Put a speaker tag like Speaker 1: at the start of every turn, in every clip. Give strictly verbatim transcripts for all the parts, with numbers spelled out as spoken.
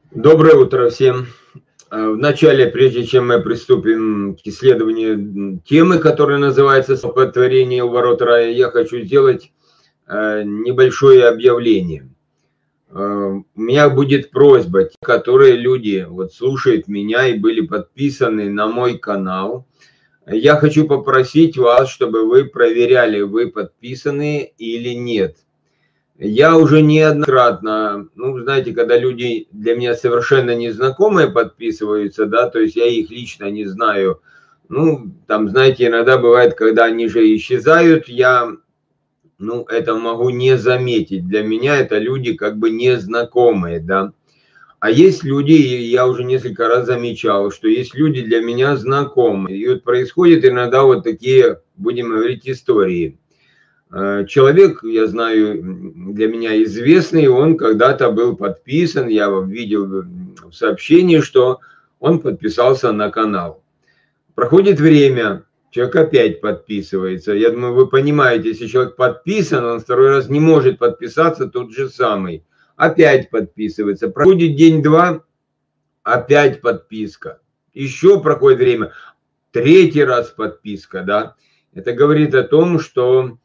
Speaker 1: Доброе утро всем. Вначале, прежде чем мы приступим к исследованию темы, которая называется «Столпотворение у ворот рая», я хочу сделать небольшое объявление. У меня будет просьба, те, которые люди вот слушают меня и были подписаны на мой канал, я хочу попросить вас, чтобы вы проверяли, вы подписаны или нет. Я уже неоднократно, ну, знаете, когда люди для меня совершенно незнакомые подписываются, да, то есть я их лично не знаю, ну, там, знаете, иногда бывает, когда они же исчезают, я, ну, это могу не заметить. Для меня это люди как бы незнакомые, да. А есть люди, я уже несколько раз замечал, что есть люди для меня знакомые. И вот происходят иногда вот такие, будем говорить, истории. Человек, я знаю, для меня известный, он когда-то был подписан, я видел в сообщении, что он подписался на канал. Проходит время, человек опять подписывается. Я думаю, вы понимаете, если человек подписан, он второй раз не может подписаться, тот же самый. Опять подписывается. Проходит день-два, опять подписка. Еще проходит время, третий раз подписка, да. Это говорит о том, что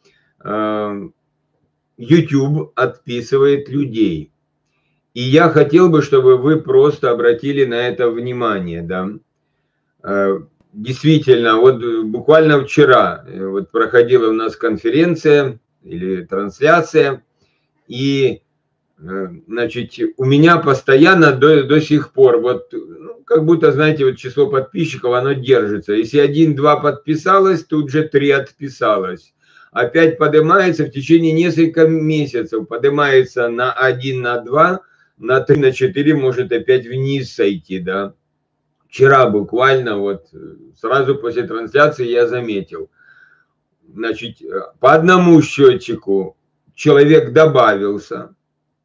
Speaker 1: YouTube отписывает людей. И я хотел бы, чтобы вы просто обратили на это внимание, да. Действительно, вот буквально вчера вот проходила у нас конференция или трансляция, и, значит, у меня постоянно до, до сих пор, вот, ну, как будто, знаете, вот число подписчиков, оно держится. Если один-два подписалось, тут же три отписалось. Опять поднимается в течение нескольких месяцев, поднимается на один, на два, на три, на четыре, может опять вниз сойти, да. Вчера буквально, вот сразу после трансляции я заметил, значит, по одному счетчику человек добавился,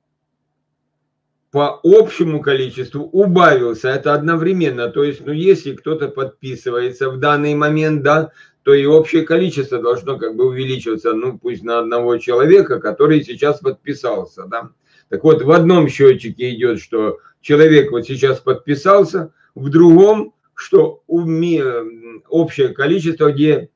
Speaker 1: по общему количеству убавился, это одновременно, то есть, ну, если кто-то подписывается в данный момент, да, то и общее количество должно как бы увеличиваться, ну, пусть на одного человека, который сейчас подписался, да. Так вот, в одном счетчике идет, что человек вот сейчас подписался, в другом, что общее количество, где,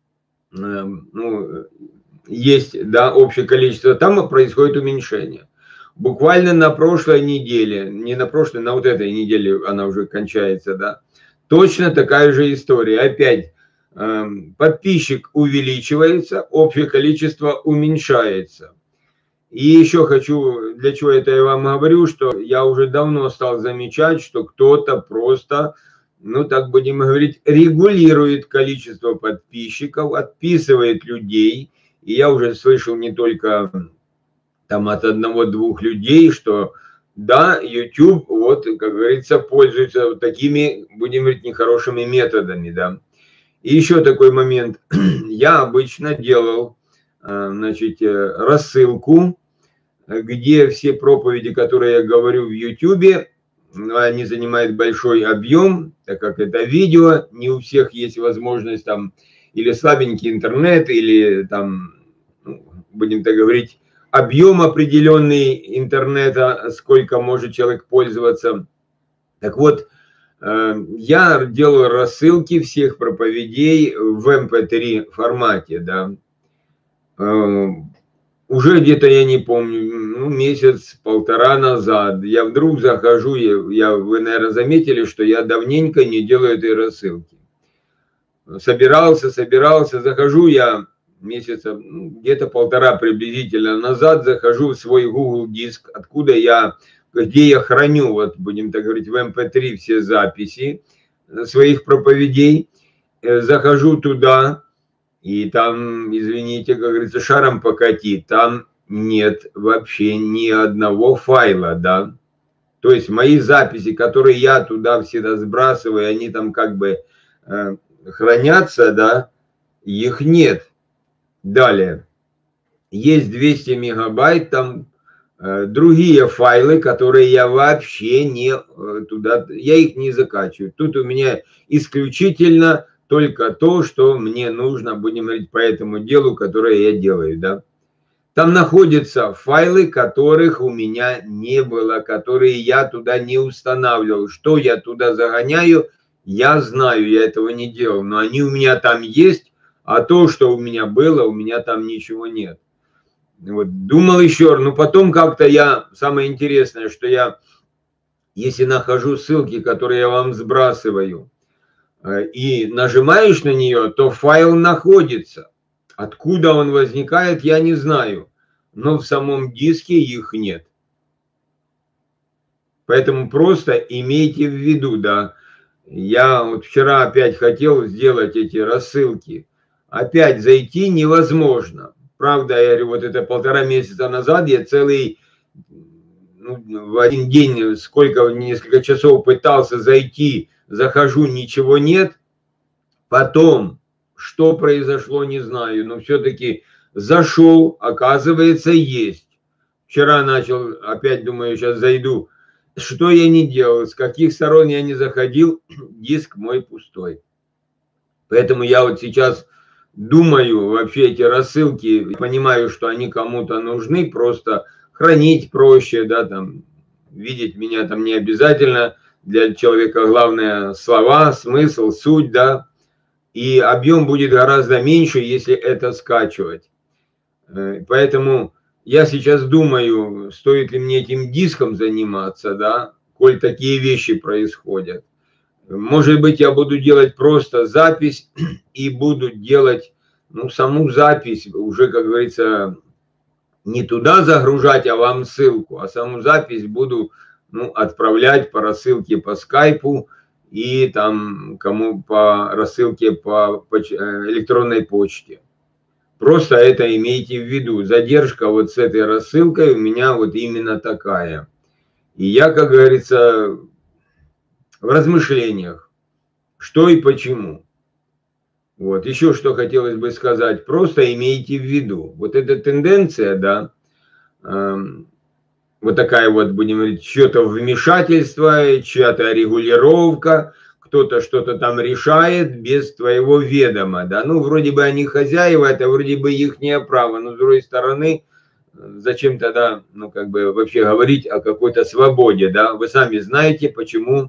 Speaker 1: ну, есть, да, общее количество, там происходит уменьшение. Буквально на прошлой неделе, не на прошлой, на вот этой неделе она уже кончается, да, точно такая же история. Опять э, подписчик увеличивается, общее количество уменьшается. И еще хочу, для чего это я вам говорю, что я уже давно стал замечать, что кто-то просто, ну так будем говорить, регулирует количество подписчиков, отписывает людей. И я уже слышал не только там от одного-двух людей, что да, YouTube, вот, как говорится, пользуется вот такими, будем говорить, нехорошими методами, да. И еще такой момент. Я обычно делал, значит, рассылку, где все проповеди, которые я говорю в YouTube, они занимают большой объем, так как это видео, не у всех есть возможность там или слабенький интернет, или там, ну, будем так говорить, объем определенный интернета, сколько может человек пользоваться. Так вот, я делаю рассылки всех проповедей в эм пэ три формате, да. Уже где-то, я не помню, ну, месяц-полтора назад я вдруг захожу, я, я, вы, наверное, заметили, что я давненько не делаю этой рассылки. Собирался, собирался, захожу я месяца, ну, где-то полтора приблизительно назад, захожу в свой Google диск, откуда я, где я храню, вот будем так говорить, в эм пэ три все записи своих проповедей, захожу туда, и там, извините, как говорится, шаром покати, там нет вообще ни одного файла, да. То есть мои записи, которые я туда всегда сбрасываю, они там как бы э, хранятся, да, их нет. Далее, есть двести мегабайт, там э, другие файлы, которые я вообще не э, туда, я их не закачиваю. Тут у меня исключительно только то, что мне нужно, будем говорить, по этому делу, которое я делаю, да. там находятся файлы, которых у меня не было, которые я туда не устанавливал. Что я туда загоняю, я знаю, я этого не делал, но они у меня там есть, а то, что у меня было, у меня там ничего нет. Вот, думал еще, но потом как-то я, самое интересное, что я, если нахожу ссылки, которые я вам сбрасываю, и нажимаешь на нее, то файл находится. Откуда он возникает, я не знаю, но в самом диске их нет. Поэтому просто имейте в виду, да, я вот вчера опять хотел сделать эти рассылки, опять зайти невозможно. Правда, я говорю, вот это полтора месяца назад я целый, ну, в один день, сколько, несколько часов пытался зайти, захожу, ничего нет. Потом, что произошло, не знаю, но все-таки зашел, оказывается, есть. Вчера начал, опять думаю, сейчас зайду. Что я не делал, с каких сторон я не заходил, диск мой пустой. Поэтому я вот сейчас думаю, вообще эти рассылки, понимаю, что они кому-то нужны, просто хранить проще, да, там, видеть меня там не обязательно. Для человека главное слова, смысл, суть, да. И объем будет гораздо меньше, если это скачивать. Поэтому я сейчас думаю, стоит ли мне этим диском заниматься, да, коль такие вещи происходят. Может быть, я буду делать просто запись и буду делать, ну, саму запись, уже, как говорится, не туда загружать, а вам ссылку, а саму запись буду, ну, отправлять по рассылке по скайпу, и там кому по рассылке по, по электронной почте. Просто это имейте в виду. Задержка вот с этой рассылкой у меня вот именно такая. И я, как говорится, в размышлениях, что и почему. Вот. Еще что хотелось бы сказать. Просто имейте в виду. Вот эта тенденция, да, эм, вот такая вот, будем говорить, чье-то вмешательство, чья-то регулировка, кто-то что-то там решает без твоего ведома, да, ну, вроде бы они хозяева, это вроде бы ихнее право, но с другой стороны, зачем тогда, ну, как бы вообще говорить о какой-то свободе, да, вы сами знаете, почему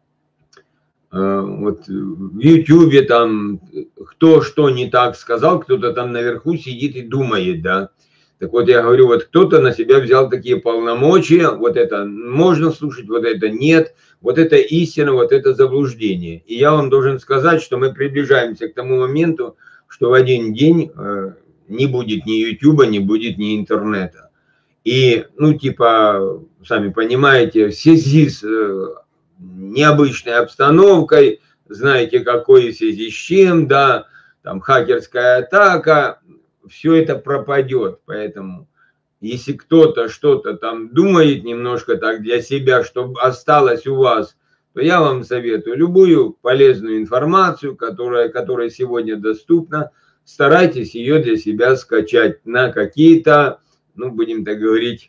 Speaker 1: э, вот в Ютубе там кто что не так сказал, кто-то там наверху сидит и думает, да. Так вот, я говорю, вот кто-то на себя взял такие полномочия, вот это можно слушать, вот это нет, вот это истина, вот это заблуждение. И я вам должен сказать, что мы приближаемся к тому моменту, что в один день э, не будет ни Ютуба, не будет ни интернета. И, ну, типа, сами понимаете, в связи с э, необычной обстановкой, знаете, какой в связи с чем, да, там хакерская атака, все это пропадет. Поэтому, если кто-то что-то там думает немножко так для себя, чтобы осталось у вас, то я вам советую любую полезную информацию, которая, которая сегодня доступна, старайтесь ее для себя скачать на какие-то, ну, будем так говорить,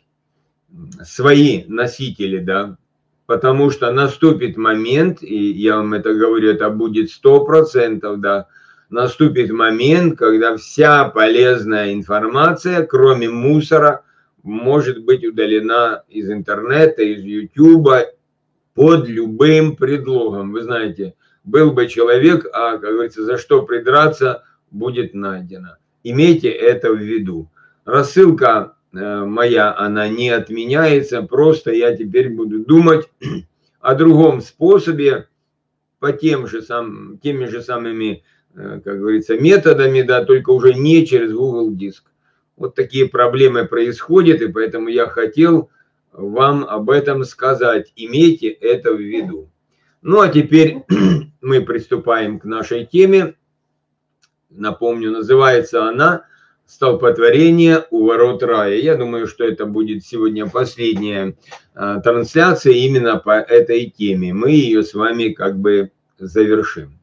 Speaker 1: свои носители, да, потому что наступит момент, и я вам это говорю, это будет сто процентов, да, наступит момент, когда вся полезная информация, кроме мусора, может быть удалена из интернета, из ютуба под любым предлогом. Вы знаете, был бы человек, а, как говорится, за что придраться, будет найдено. Имейте это в виду. Рассылка э, моя, она не отменяется, просто я теперь буду думать о другом способе, по тем же сам, теми же самыми, как говорится, методами, да, только уже не через Google Диск. Вот такие проблемы происходят, и поэтому я хотел вам об этом сказать. Имейте это в виду. Ну, а теперь мы приступаем к нашей теме. Напомню, называется она «Столпотворение у ворот рая». Я думаю, что это будет сегодня последняя а, трансляция именно по этой теме. Мы ее с вами как бы завершим.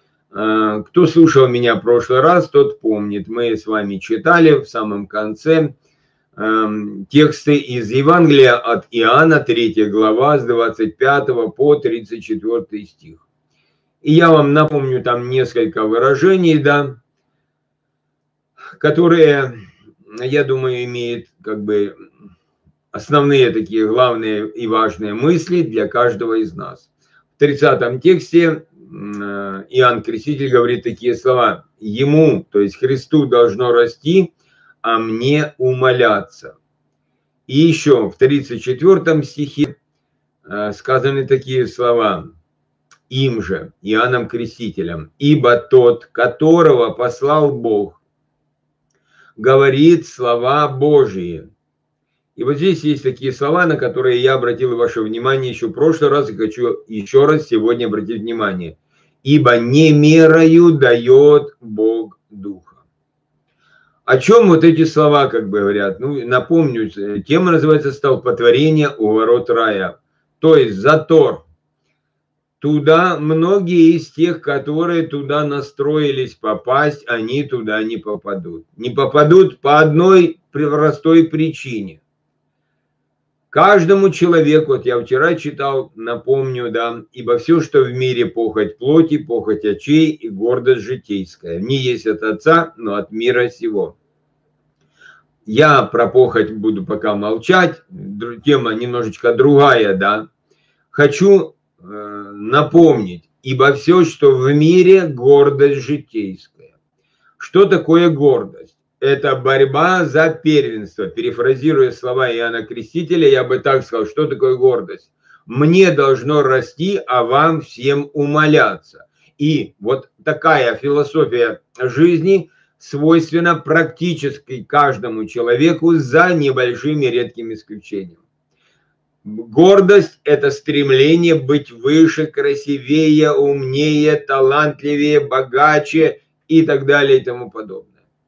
Speaker 1: А, кто слушал меня в прошлый раз, тот помнит. Мы с вами читали в самом конце а, тексты из Евангелия от Иоанна, третья глава, с двадцать пятого по тридцать четвёртый стих. И я вам напомню там несколько выражений, да, которые я думаю, имеет как бы основные такие главные и важные мысли для каждого из нас. В тридцатом тексте Иоанн Креститель говорит такие слова: «Ему, то есть Христу, должно расти, а мне умоляться». И еще в тридцать четвёртом стихе сказаны такие слова: «Им же, Иоанном Крестителем, ибо тот, которого послал Бог, говорит слова Божии». И вот здесь есть такие слова, на которые я обратил ваше внимание еще в прошлый раз и хочу еще раз сегодня обратить внимание. «Ибо не мерою дает Бог Духа». О чем вот эти слова как бы говорят? Ну, напомню, тема называется «Столпотворение у ворот рая». То есть затор. Туда многие из тех, которые туда настроились попасть, они туда не попадут. Не попадут по одной простой причине. Каждому человеку, вот я вчера читал, напомню, да, ибо все, что в мире похоть плоти, похоть очей и гордость житейская. Не есть от Отца, но от мира сего. Я про похоть буду пока молчать, тема немножечко другая, да. Хочу э, напомнить, ибо все, что в мире, гордость житейская. Что такое гордость? Это борьба за первенство. Перефразируя слова Иоанна Крестителя, я бы так сказал, что такое гордость? Мне должно расти, а вам всем умоляться. И вот такая философия жизни свойственна практически каждому человеку за небольшими редкими исключениями. Гордость – это стремление быть выше, красивее, умнее, талантливее, богаче и так далее и тому подобное.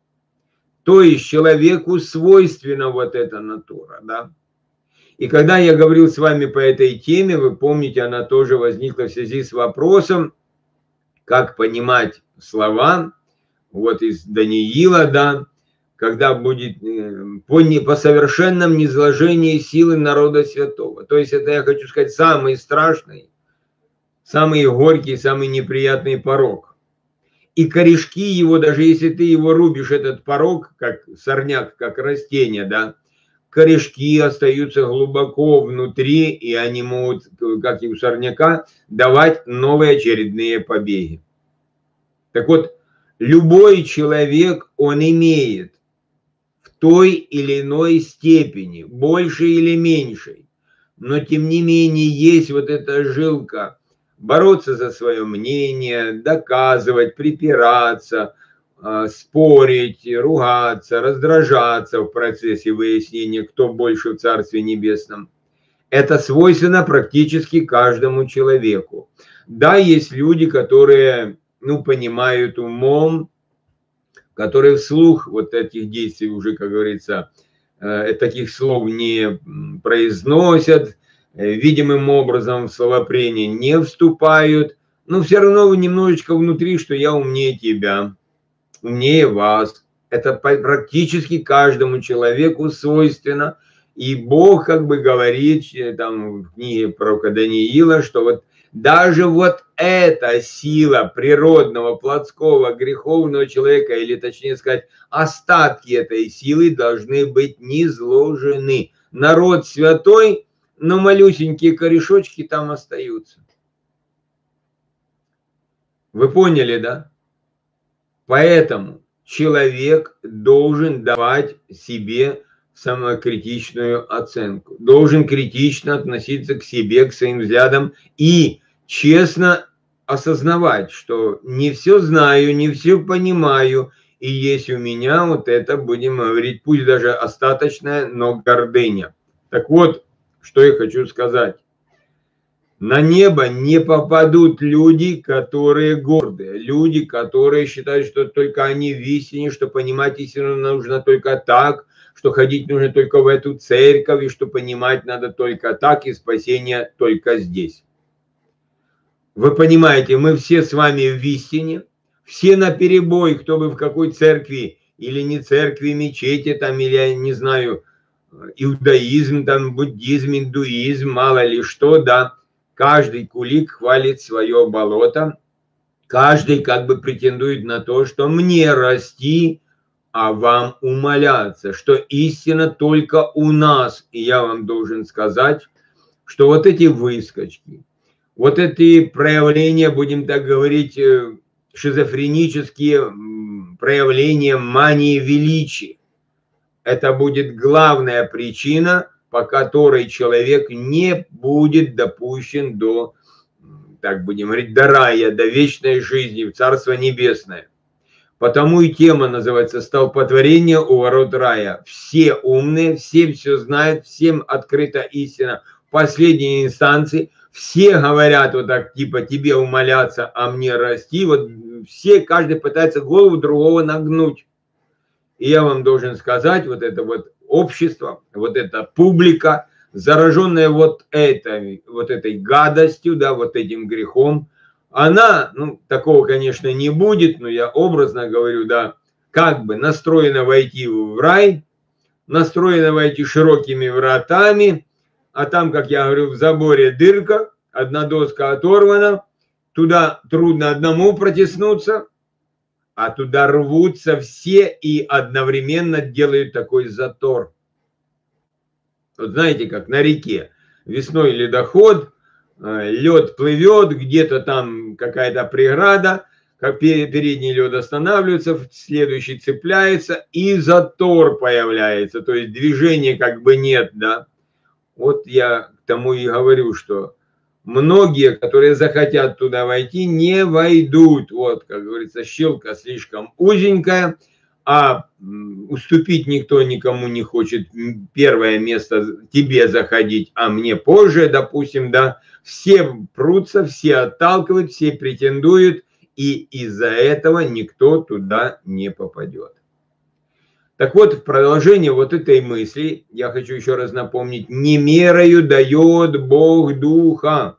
Speaker 1: То есть человеку свойственна вот эта натура, да. И когда я говорил с вами по этой теме, вы помните, она тоже возникла в связи с вопросом, как понимать слова, вот из Даниила, да, когда будет по, не, по совершенном низложении силы народа святого. То есть это, я хочу сказать, самый страшный, самый горький, самый неприятный порок. И корешки его, даже если ты его рубишь, этот порог, как сорняк, как растение, да, корешки остаются глубоко внутри, и они могут, как и у сорняка, давать новые очередные побеги. Так вот, любой человек, он имеет в той или иной степени, большей или меньшей, но тем не менее есть вот эта жилка, бороться за свое мнение, доказывать, припираться, спорить, ругаться, раздражаться в процессе выяснения, кто больше в Царстве Небесном. Это свойственно практически каждому человеку. Да, есть люди, которые, ну, понимают умом, которые вслух вот этих действий уже, как говорится, таких слов не произносят, видимым образом в словопрение не вступают, но все равно вы немножечко внутри, что я умнее тебя, умнее вас. Это практически каждому человеку свойственно. И Бог как бы говорит там в книге пророка Даниила, что вот даже вот эта сила природного, плотского, греховного человека, или точнее сказать, остатки этой силы должны быть низложены. Народ святой, но малюсенькие корешочки там остаются. Вы поняли, да? Поэтому человек должен давать себе самокритичную оценку, должен критично относиться к себе, к своим взглядам и честно осознавать, что не все знаю, не все понимаю, и есть у меня вот это, будем говорить, пусть даже остаточная, но гордыня. Так вот, что я хочу сказать. На небо не попадут люди, которые гордые, люди, которые считают, что только они в истине, что понимать истину нужно только так, что ходить нужно только в эту церковь, и что понимать надо только так, и спасение только здесь. Вы понимаете, мы все с вами в истине, все наперебой, кто бы в какой церкви, или не церкви, мечети, там, или, я не знаю, иудаизм, там, буддизм, индуизм, мало ли что, да. Каждый кулик хвалит свое болото, каждый как бы претендует на то, что мне расти, а вам умоляться, что истина только у нас. И я вам должен сказать, что вот эти выскочки, вот эти проявления, будем так говорить, шизофренические проявления мании величия, это будет главная причина, по которой человек не будет допущен до, так будем говорить, до рая, до вечной жизни, в Царство Небесное. Потому и тема называется «Столпотворение у ворот рая». Все умные, все все знают, всем открыта истина в последней инстанции. Все говорят вот так, типа, тебе умоляться, а мне расти. Вот все, каждый пытается голову другого нагнуть. И я вам должен сказать, вот это вот общество, вот эта публика, зараженная вот этой, вот этой гадостью, да, вот этим грехом, она, ну, такого, конечно, не будет, но я образно говорю, да, как бы настроена войти в рай, настроена войти широкими вратами, а там, как я говорю, в заборе дырка, одна доска оторвана, туда трудно одному протиснуться, а туда рвутся все и одновременно делают такой затор. Вот знаете, как на реке. Весной ледоход, лед плывет, где-то там какая-то преграда, как передний лед останавливается, следующий цепляется, и затор появляется. То есть движения как бы нет, да. Вот я к тому и говорю, что многие, которые захотят туда войти, не войдут. Вот, как говорится, щелка слишком узенькая, а уступить никто никому не хочет. Первое место тебе заходить, а мне позже, допустим, да. Все прутся, все отталкивают, все претендуют, и из-за этого никто туда не попадет. Так вот, в продолжение вот этой мысли, я хочу еще раз напомнить, не мерою дает Бог духа.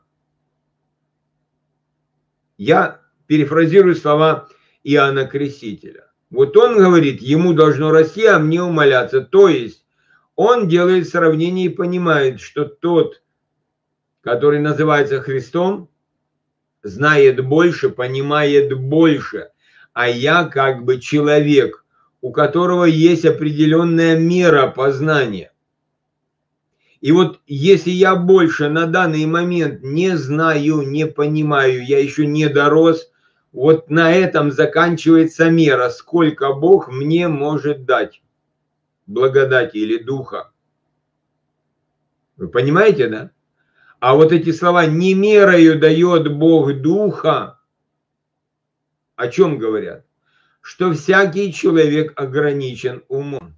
Speaker 1: Я перефразирую слова Иоанна Крестителя. Вот он говорит, ему должно расти, а мне умоляться. То есть он делает сравнение и понимает, что тот, который называется Христом, знает больше, понимает больше. А я как бы человек, у которого есть определенная мера познания. И вот если я больше на данный момент не знаю, не понимаю, я еще не дорос, вот на этом заканчивается мера, сколько Бог мне может дать благодати или духа. Вы понимаете, да? А вот эти слова «не мерою дает Бог духа» о чем говорят? Что всякий человек ограничен умом.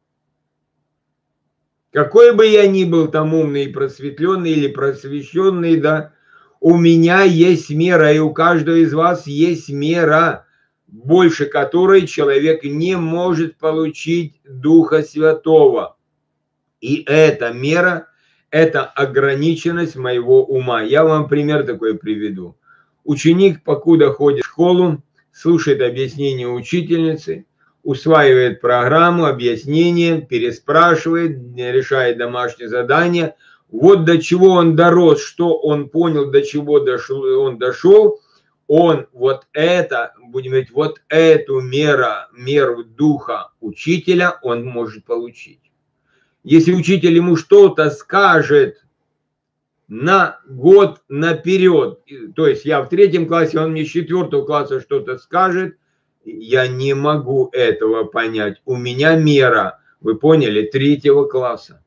Speaker 1: Какой бы я ни был там умный, просветленный или просвещенный, да, у меня есть мера, и у каждого из вас есть мера, больше которой человек не может получить Духа Святого. И эта мера, это ограниченность моего ума. Я вам пример такой приведу. Ученик, покуда ходит в школу, слушает объяснение учительницы, усваивает программу, объяснение, переспрашивает, решает домашнее задание. Вот до чего он дорос, что он понял, до чего дошел, он дошел, он вот это, будем говорить, вот эту меру, меру духа учителя он может получить. Если учитель ему что-то скажет на год наперед, то есть я в третьем классе, он мне с четвертого класса что-то скажет, я не могу этого понять. У меня мера, вы поняли, третьего класса.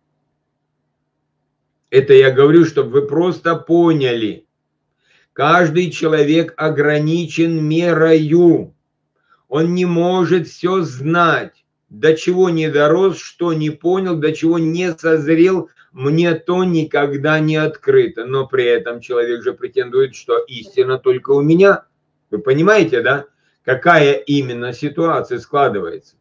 Speaker 1: Это я говорю, чтобы вы просто поняли. Каждый человек ограничен мерою. Он не может все знать. До чего не дорос, что не понял, до чего не созрел, мне то никогда не открыто. Но при этом человек же претендует, что истина только у меня. Вы понимаете, да? Какая именно ситуация складывается?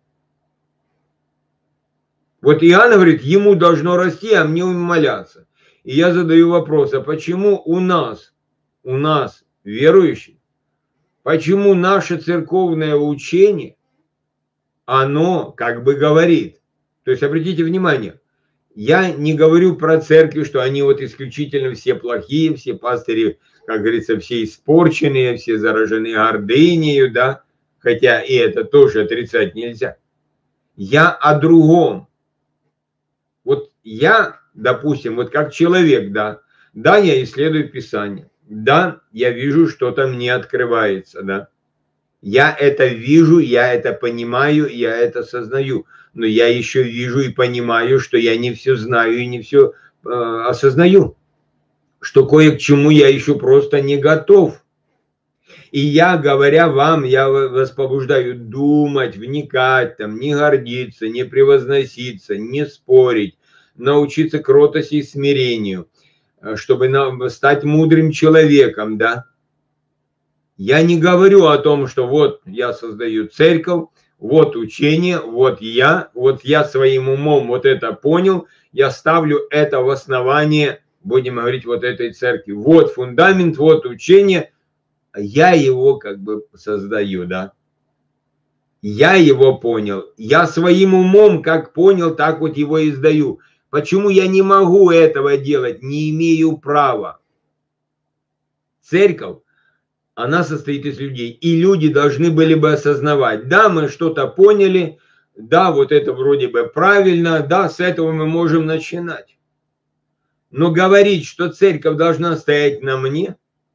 Speaker 1: Вот Иоанн говорит, ему должно расти, а мне умоляться. И я задаю вопрос, а почему у нас, у нас, верующих, почему наше церковное учение, оно как бы говорит, то есть обратите внимание, я не говорю про церкви, что они вот исключительно все плохие, все пастыри, как говорится, все испорченные, все заражены гордынею, да, хотя и это тоже отрицать нельзя. Я о другом. Вот я, допустим, вот как человек, да, да, я исследую Писание, да, я вижу, что-то мне открывается, да. Я это вижу, я это понимаю, я это сознаю. Но я еще вижу и понимаю, что я не все знаю и не все э, осознаю. Что кое к чему я еще просто не готов. И я, говоря вам, я вас побуждаю думать, вникать, там, не гордиться, не превозноситься, не спорить, научиться кротости и смирению, чтобы нам стать мудрым человеком, да. Я не говорю о том, что вот я создаю церковь, вот учение, вот я, вот я своим умом вот это понял, я ставлю это в основание, будем говорить, вот этой церкви. Вот фундамент, вот учение, я его как бы создаю, да. Я его понял, я своим умом как понял, так вот его издаю. Почему я не могу этого делать, не имею права? Церковь, она состоит из людей. И люди должны были бы осознавать, да, мы что-то поняли, да, вот это вроде бы правильно, да, с этого мы можем начинать. Но говорить, что церковь должна стоять на мне,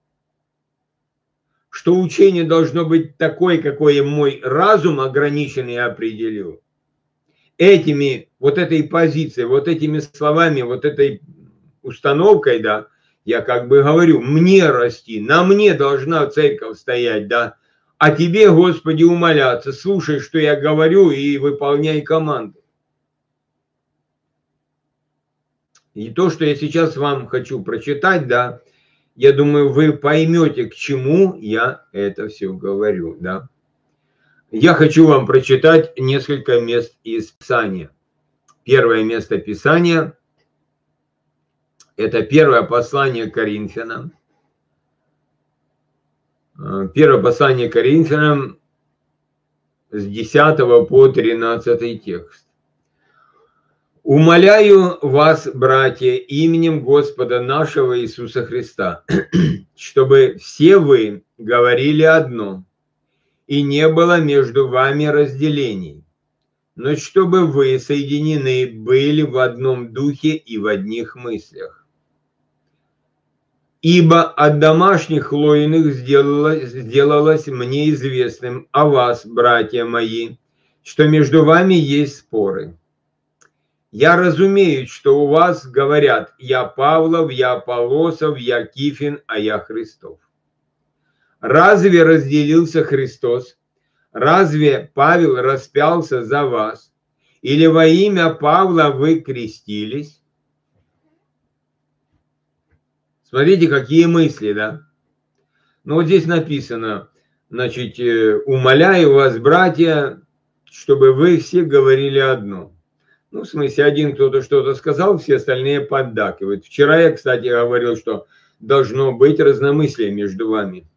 Speaker 1: что учение должно быть такое, какое мой разум ограниченный определил, этими, вот этой позицией, вот этими словами, вот этой установкой, да, я как бы говорю, мне расти, на мне должна церковь стоять, да, а тебе, Господи, умоляться, слушай, что я говорю, и выполняй команды. И то, что я сейчас вам хочу прочитать, да, я думаю, вы поймете, к чему я это все говорю, да. Я хочу вам прочитать несколько мест из Писания. Первое место Писания – это первое послание к Коринфянам. Первое послание к Коринфянам с десятого по тринадцатый текст. «Умоляю вас, братья, именем Господа нашего Иисуса Христа, чтобы все вы говорили одно, и не было между вами разделений, но чтобы вы соединены были в одном духе и в одних мыслях. Ибо от домашних хлоиных сделалось, сделалось мне известным о вас, братья мои, что между вами есть споры. Я разумею, что у вас говорят: я Павлов, я Аполлосов, я Кифин, а я Христов. Разве разделился Христос? Разве Павел распялся за вас? Или во имя Павла вы крестились?» Смотрите, какие мысли, да? Ну вот здесь написано, значит, умоляю вас, братья, чтобы вы все говорили одно. Ну, в смысле, один кто-то что-то сказал, все остальные поддакивают. Вчера я, кстати, говорил, что должно быть разномыслие между вами.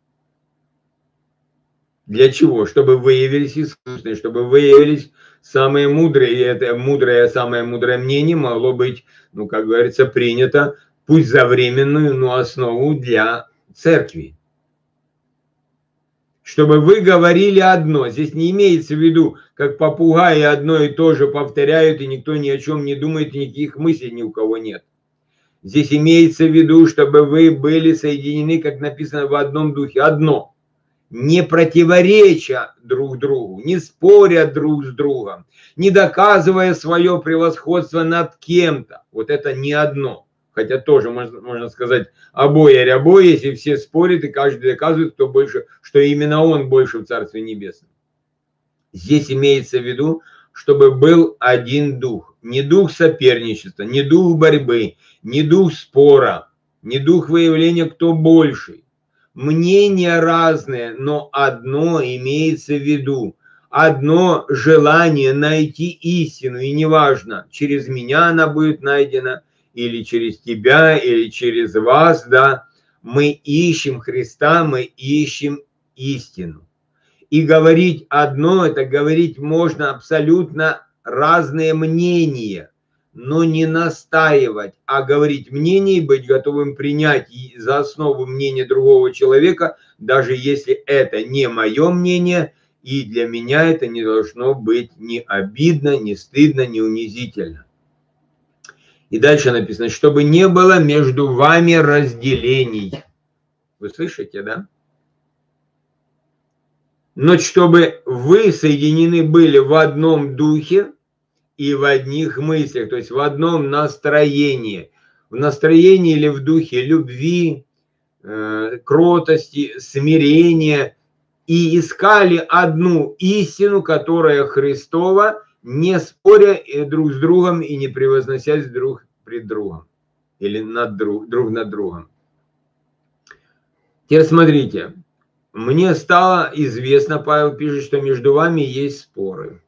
Speaker 1: Для чего? Чтобы выявились искусственные, чтобы выявились самые мудрые. И это мудрое, самое мудрое мнение могло быть, ну, как говорится, принято, пусть за временную, но основу для церкви. Чтобы вы говорили одно. Здесь не имеется в виду, как попугаи одно и то же повторяют, и никто ни о чем не думает, и никаких мыслей ни у кого нет. Здесь имеется в виду, чтобы вы были соединены, как написано, в одном духе. Одно. Не противореча друг другу, не споря друг с другом, не доказывая свое превосходство над кем-то. Вот это не одно. Хотя тоже можно, можно сказать обои рябой, если все спорят и каждый доказывает, кто больше, что именно он больше в Царстве Небесном. Здесь имеется в виду, чтобы был один дух. Не дух соперничества, не дух борьбы, не дух спора, не дух выявления, кто больший. Мнения разные, но одно имеется в виду. Одно желание найти истину, и неважно, через меня она будет найдена, или через тебя, или через вас, да, мы ищем Христа, мы ищем истину. И говорить одно, это говорить можно абсолютно разные мнения, но не настаивать, а говорить мнение и быть готовым принять за основу мнение другого человека, даже если это не мое мнение, И для меня это не должно быть ни обидно, ни стыдно, ни унизительно. И дальше написано, чтобы не было между вами разделений. Вы слышите, да? Но чтобы вы соединены были в одном духе и в одних мыслях, то есть в одном настроении. В настроении или в духе любви, э, кротости, смирения. И искали одну истину, которая Христова, не споря друг с другом и не превозносясь друг пред другом. Или над друг, друг над другом. Теперь смотрите. Мне стало известно, Павел пишет, что между вами есть споры.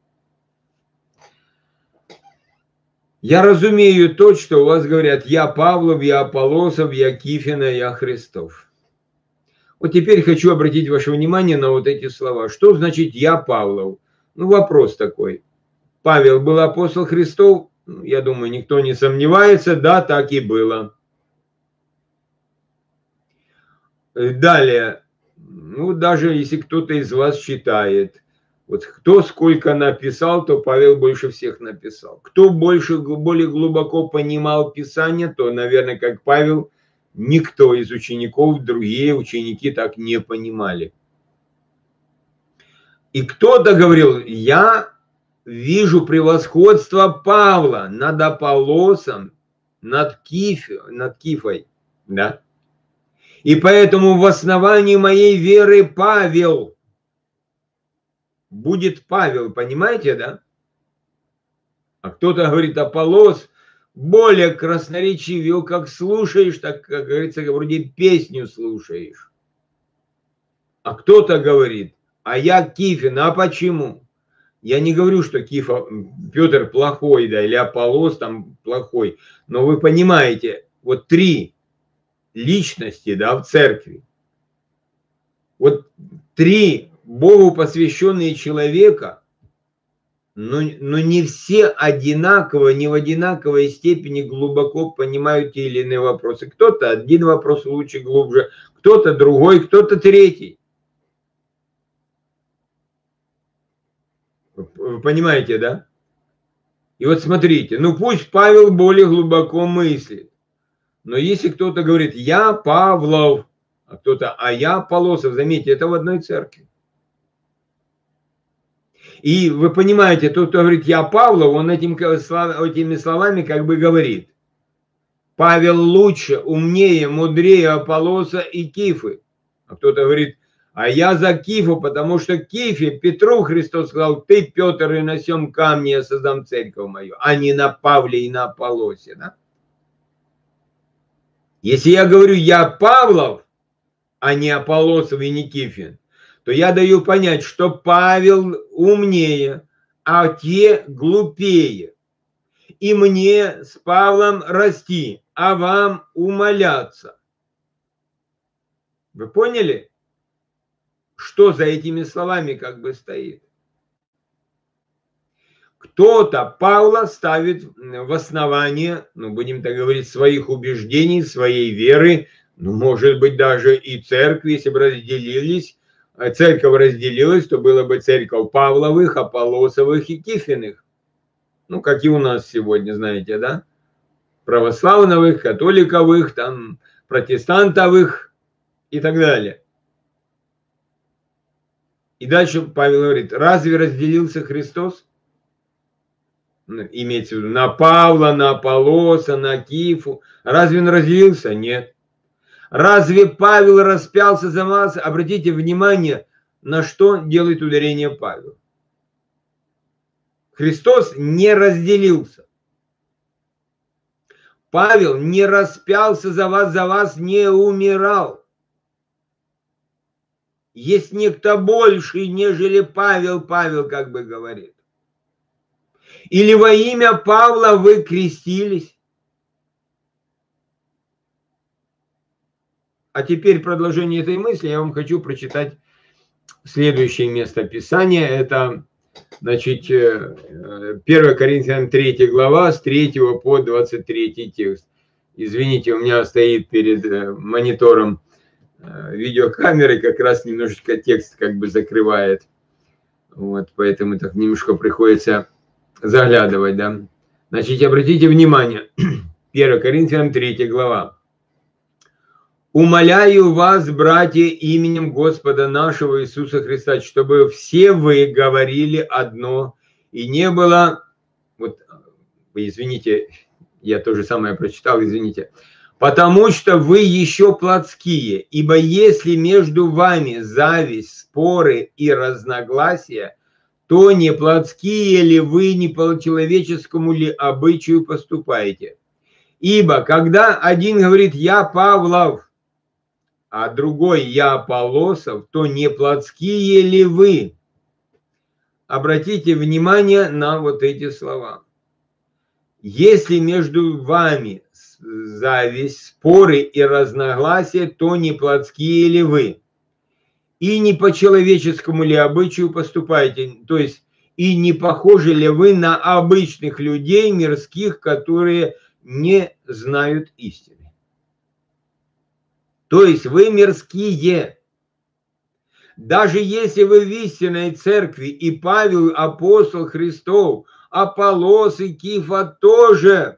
Speaker 1: Я разумею то, что у вас говорят, я Павлов, я Аполлосов, я Кифина, я Христов. Вот теперь хочу обратить ваше внимание на вот эти слова. Что значит я Павлов? Ну, вопрос такой. Павел был апостол Христов? Я думаю, никто не сомневается. Да, так и было. Далее. Ну, даже если кто-то из вас считает, вот кто сколько написал, то Павел больше всех написал. Кто больше, более глубоко понимал Писание, то, наверное, как Павел, никто из учеников, другие ученики так не понимали. И кто-то говорил, я вижу превосходство Павла над Аполлосом, над, Киф, над Кифой, да? И поэтому в основании моей веры Павел будет Павел, понимаете, да? А кто-то говорит, Аполлос более красноречивее, как слушаешь, так, как говорится, вроде песню слушаешь. А кто-то говорит, а я Кифин, а почему? Я не говорю, что Кифа, Петр плохой, да, или Аполлос там плохой, но вы понимаете, вот три личности, да, в церкви. Вот три Богу посвященные человека, но, но не все одинаково, не в одинаковой степени глубоко понимают те или иные вопросы. Кто-то один вопрос лучше, глубже, кто-то другой, кто-то третий. Вы понимаете, да? И вот смотрите, ну пусть Павел более глубоко мыслит. Но если кто-то говорит, я Павлов, а кто-то, а я Аполлосов, заметьте, это в одной церкви. И вы понимаете, тот, кто говорит, я Павлов, он этим, этими словами как бы говорит, Павел лучше, умнее, мудрее Аполлоса и Кифы. А кто-то говорит, а я за Кифу, потому что Кифе, Петру Христос сказал, ты, Петр, и на сем камне я создам церковь мою, а не на Павле и на Аполлосе, да? Если я говорю, я Павлов, а не Аполлосов и не Кифин, то я даю понять, что Павел умнее, а те глупее. И мне с Павлом расти, а вам умоляться. Вы поняли, что за этими словами как бы стоит? Кто-то Павла ставит в основание, ну, будем так говорить, своих убеждений, своей веры, ну, может быть, даже и церкви, если бы разделились, церковь разделилась, то было бы церковь Павловых, Аполлосовых и Кифиных. Ну, как и у нас сегодня, знаете, да? Православных, католиковых, там, протестантовых и так далее. И дальше Павел говорит, разве разделился Христос? Имеется в виду на Павла, на Аполлоса, на Кифу. Разве он разделился? Нет. Разве Павел распялся за вас? Обратите внимание, на что делает ударение Павел. Христос не разделился. Павел не распялся за вас, за вас не умирал. Есть некто больший, нежели Павел, Павел как бы говорит. Или во имя Павла вы крестились? А теперь продолжение этой мысли я вам хочу прочитать следующее место Писания. Это, значит, первое Коринфянам третья глава с третьего по двадцать третий текст. Извините, у меня стоит перед монитором видеокамеры, как раз немножечко текст как бы закрывает. Вот, поэтому так немножко приходится заглядывать, да. Значит, обратите внимание, первое Коринфянам третья глава. «Умоляю вас, братья, именем Господа нашего Иисуса Христа, чтобы все вы говорили одно, и не было...» Вот, вы извините, я то же самое прочитал, извините. «Потому что вы еще плотские, ибо если между вами зависть, споры и разногласия, то не плотские ли вы, не по человеческому ли обычаю поступаете? Ибо когда один говорит «я Павлов», а другой «я Аполлосов», то не плотские ли вы?» Обратите внимание на вот эти слова. Если между вами зависть, споры и разногласия, то не плотские ли вы? И не по человеческому ли обычаю поступаете? То есть, и не похожи ли вы на обычных людей мирских, которые не знают истины? То есть, вы мирские. Даже если вы в истинной церкви, и Павел, апостол Христов, Аполлос и Кифа тоже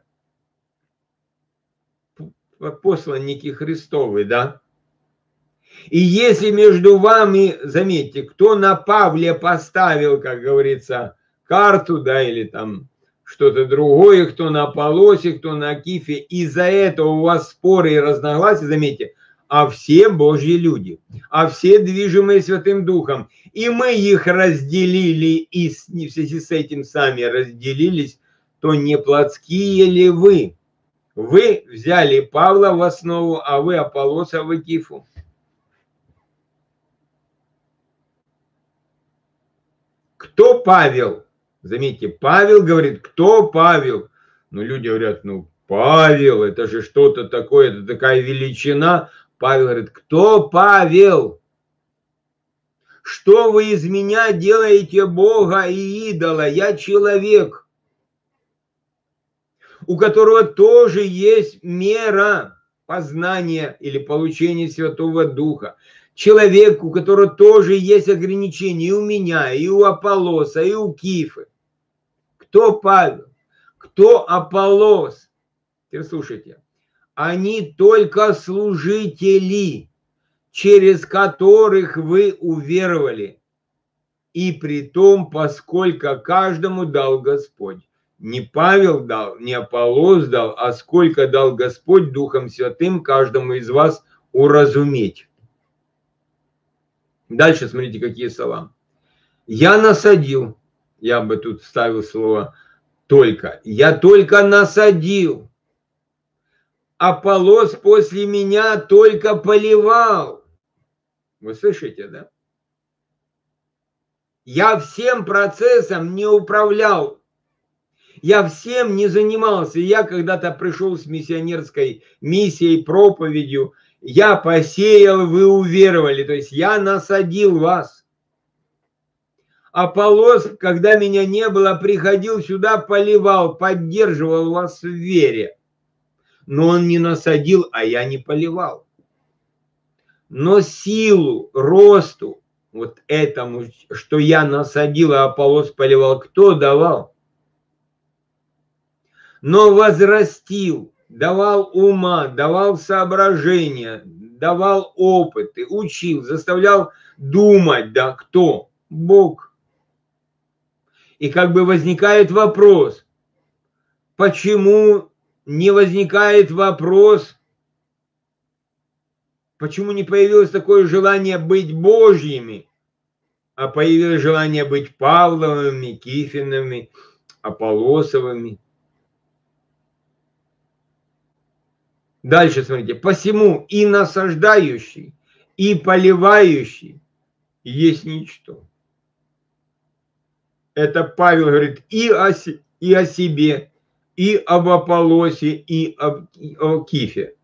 Speaker 1: посланники Христовы, да? И если между вами, заметьте, кто на Павле поставил, как говорится, карту, да, или там что-то другое, кто на Аполлосе, кто на Кифе, из-за этого у вас споры и разногласия, заметьте, а все Божьи люди, а все движимые Святым Духом, и мы их разделили, и в связи с этим сами разделились, то не плотские ли вы? Вы взяли Павла в основу, а вы Аполлоса в Кифу. Кто Павел? Заметьте, Павел говорит, кто Павел? Ну, люди говорят, ну, Павел, это же что-то такое, это такая величина. Павел говорит, кто Павел? Что вы из меня делаете Бога и идола? Я человек, у которого тоже есть мера познания или получения Святого Духа. Человек, у которого тоже есть ограничения и у меня, и у Аполлоса, и у Кифы. Кто Павел? Кто Аполлос? Теперь слушайте. Они только служители, через которых вы уверовали. И при том, поскольку каждому дал Господь. Не Павел дал, не Аполлос дал, а сколько дал Господь Духом Святым каждому из вас уразуметь. Дальше смотрите, какие слова. Я насадил, я бы тут вставил слово только, я только насадил. Аполлос после меня только поливал. Вы слышите, да? Я всем процессом не управлял. Я всем не занимался. Я когда-то пришел с миссионерской миссией, проповедью. Я посеял, вы уверовали. То есть я насадил вас. Аполлос, когда меня не было, приходил сюда, поливал, поддерживал вас в вере. Но он не насадил, а я не поливал. Но силу, росту, вот этому, что я насадил, а Аполлос поливал, кто давал? Но возрастил, давал ума, давал соображения, давал опыты, учил, заставлял думать, да, кто? Бог. И как бы возникает вопрос, почему не возникает вопрос, почему не появилось такое желание быть Божьими, а появилось желание быть Павловыми, Кифиными, Аполлосовыми. Дальше смотрите. Посему и насаждающий, и поливающий есть ничто. Это Павел говорит и о, и о себе, и об Аполлосе, и об, и о Кифе.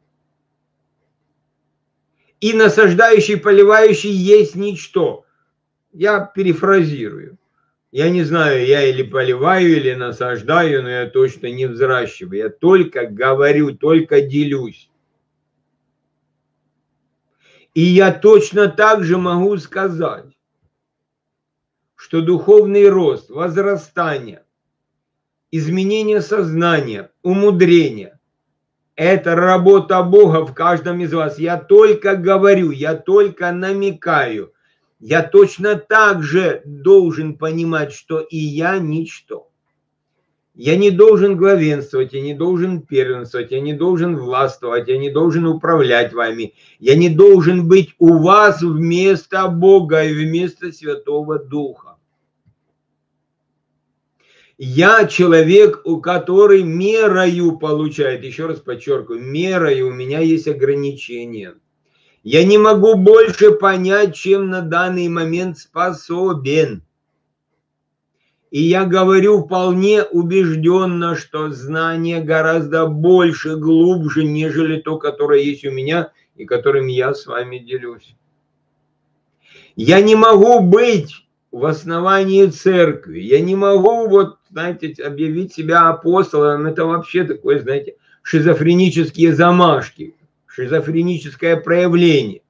Speaker 1: И насаждающий, поливающий есть ничто. Я перефразирую. Я не знаю, я или поливаю, или насаждаю, но я точно не взращиваю. Я только говорю, только делюсь. И я точно так же могу сказать, что духовный рост, возрастание, изменение сознания, умудрение – это работа Бога в каждом из вас. Я только говорю, я только намекаю. Я точно так же должен понимать, что и я ничто. Я не должен главенствовать, я не должен первенствовать, я не должен властвовать, я не должен управлять вами. Я не должен быть у вас вместо Бога и вместо Святого Духа. Я человек, у который мерою получает, еще раз подчеркиваю, мерою, у меня есть ограничения. Я не могу больше понять, чем на данный момент способен. И я говорю вполне убежденно, что знание гораздо больше, глубже, нежели то, которое есть у меня и которым я с вами делюсь. Я не могу быть в основании церкви. Я не могу, вот, знаете, объявить себя апостолом. Это вообще такое, знаете, шизофренические замашки, шизофреническое проявление.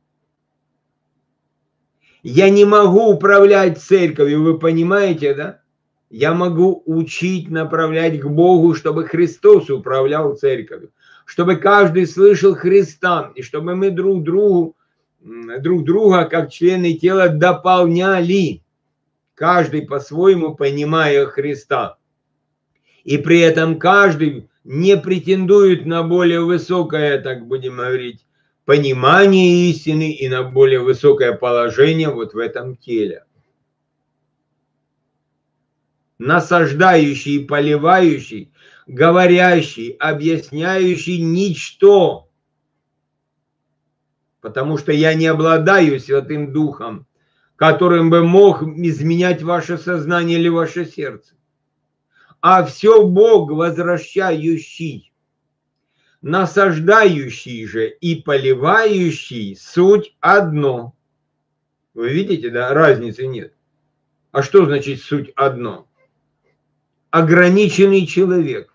Speaker 1: Я не могу управлять церковью, вы понимаете, да? Я могу учить, направлять к Богу, чтобы Христос управлял церковью, чтобы каждый слышал Христа, и чтобы мы друг другу, друг друга, как члены тела, дополняли, каждый по-своему понимая Христа. И при этом каждый не претендует на более высокое, так будем говорить, понимание истины и на более высокое положение вот в этом теле. Насаждающий, поливающий, говорящий, объясняющий ничто. Потому что я не обладаю Святым Духом, которым бы мог изменять ваше сознание или ваше сердце. А все Бог возвращающий. Насаждающий же и поливающий суть одно. Вы видите, да, разницы нет. А что значит суть одно? Ограниченный человек.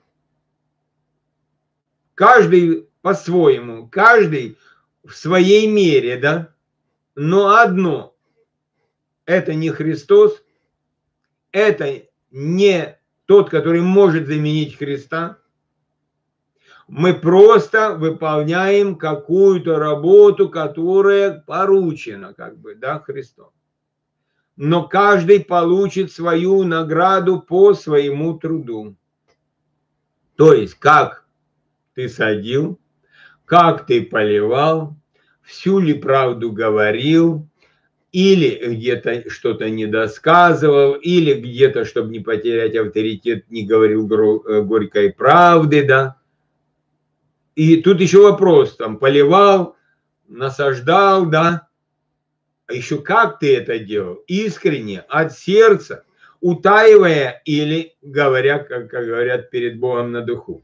Speaker 1: Каждый по-своему, каждый в своей мере, да? Но одно. Это не Христос, это не тот, который может заменить Христа. Мы просто выполняем какую-то работу, которая поручена, как бы, да, Христом. Но каждый получит свою награду по своему труду. То есть, как ты садил, как ты поливал, всю ли правду говорил, или где-то что-то недосказывал, или где-то, чтобы не потерять авторитет, не говорил горькой правды, да. И тут еще вопрос, там, поливал, насаждал, да. А еще как ты это делал? Искренне, от сердца, утаивая или говоря, как, как говорят, перед Богом на духу.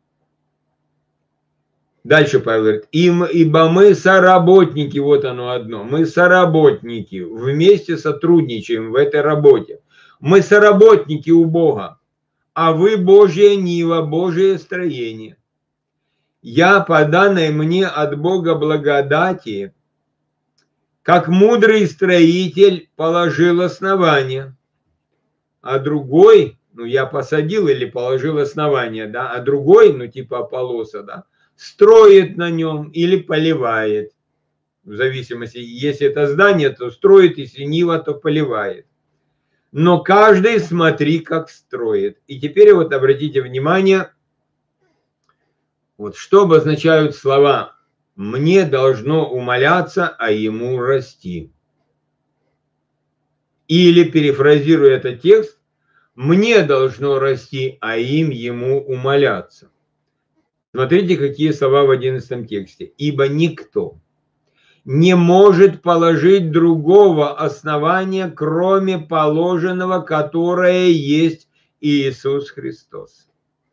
Speaker 1: Дальше Павел говорит, Им, ибо мы соработники, вот оно одно, мы соработники, вместе сотрудничаем в этой работе. Мы соработники у Бога, а вы Божья нива, Божие строение. Я, по данной мне от Бога благодати, как мудрый строитель положил основание, а другой, ну я посадил или положил основание, да, а другой, ну типа Аполлоса, да, строит на нем или поливает. В зависимости, если это здание, то строит, если нива, то поливает. Но каждый смотри, как строит. И теперь вот обратите внимание, вот что обозначают слова «мне должно умоляться, а ему расти». Или, перефразируя этот текст, «мне должно расти, а им ему умоляться». Смотрите, какие слова в одиннадцатом тексте. «Ибо никто не может положить другого основания, кроме положенного, которое есть Иисус Христос».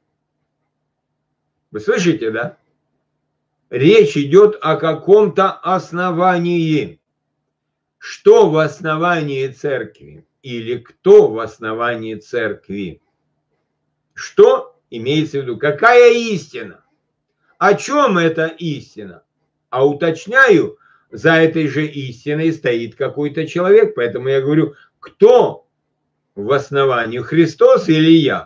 Speaker 1: Вы слышите, да? Речь идет о каком-то основании. Что в основании церкви? Или кто в основании церкви? Что имеется в виду? Какая истина? О чем эта истина? А уточняю, за этой же истиной стоит какой-то человек. Поэтому я говорю, Кто в основании, Христос или я?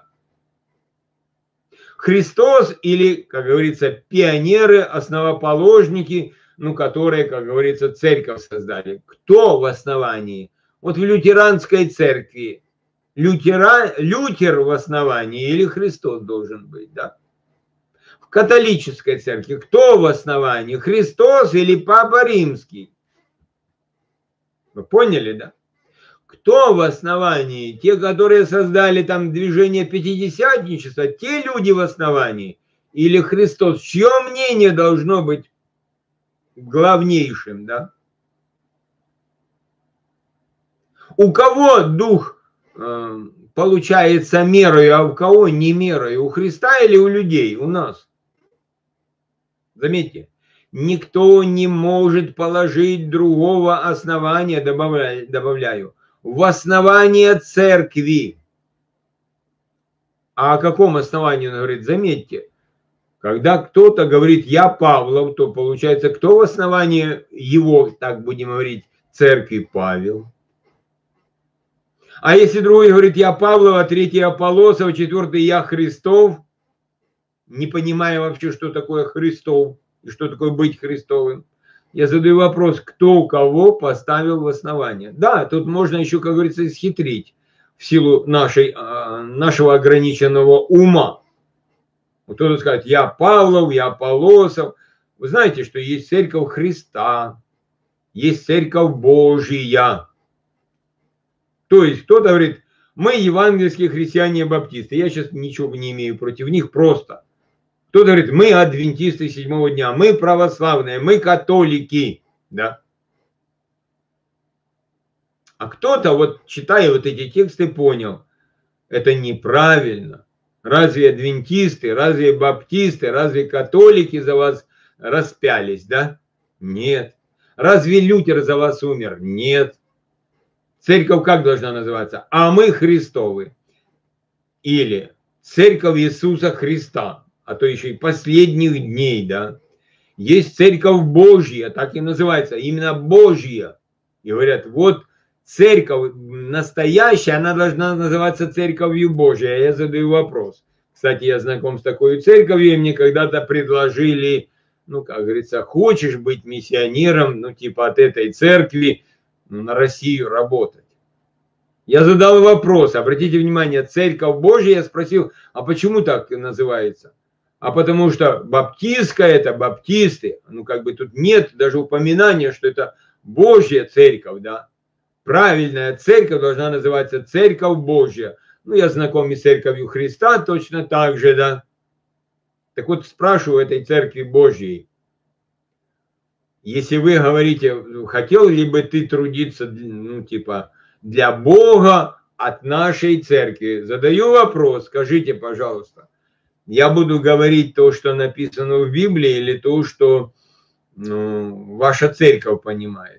Speaker 1: Христос или, как говорится, пионеры, основоположники, ну, которые, как говорится, церковь создали. Кто в основании? Вот в лютеранской церкви Лютера, Лютер в основании или Христос должен быть, да? В католической церкви кто в основании? Христос или Папа Римский? Вы поняли, да? Кто в основании? Те, которые создали там движение пятидесятничества, те люди в основании? Или Христос? Чье мнение должно быть главнейшим, да? У кого дух э, получается мерою, а у кого не мерою? У Христа или у людей? У нас. Заметьте, никто не может положить другого основания, добавляю, добавляю в основание церкви. А о каком основании он говорит? Заметьте, когда кто-то говорит «я Павлов», то получается, кто в основании его, так будем говорить, церкви? Павел. А если другой говорит «я Павлов», а третий Аполлосов, четвертый «я Христов», не понимая вообще, что такое Христов и что такое быть Христовым, я задаю вопрос, кто кого поставил в основание. Да, тут можно еще, как говорится, исхитрить в силу нашей, нашего ограниченного ума. Вот кто-то скажет, я Павлов, я Аполлосов. Вы знаете, что есть церковь Христа, есть церковь Божия. То есть кто-то говорит, мы евангельские христиане-баптисты. Я сейчас ничего не имею против них, просто. Кто-то говорит, мы адвентисты седьмого дня, мы православные, мы католики, да. А кто-то, вот читая вот эти тексты, понял, это неправильно. Разве адвентисты, разве баптисты, разве католики за вас распялись, да? Нет. Разве Лютер за вас умер? Нет. Церковь как должна называться? А мы Христовы. Или Церковь Иисуса Христа. А то еще и последних дней, да. Есть Церковь Божья, так и называется, именно Божья. И говорят, вот церковь настоящая, она должна называться Церковью Божьей. Я задаю вопрос. Кстати, я знаком с такой церковью, и мне когда-то предложили, ну, как говорится, хочешь быть миссионером, ну, типа от этой церкви, ну, на Россию работать. Я задал вопрос, обратите внимание, Церковь Божья, я спросил, а почему так называется? А потому что баптистская это баптисты, ну как бы тут нет даже упоминания, что это Божья церковь, да. Правильная церковь должна называться Церковь Божья. Ну я знаком и с Церковью Христа точно так же, да. Так вот спрашиваю этой Церкви Божьей, если вы говорите, хотел ли бы ты трудиться, ну типа, для Бога от нашей церкви? Задаю вопрос, скажите, пожалуйста. Я буду говорить то, что написано в Библии, или то, что ну, ваша церковь понимает.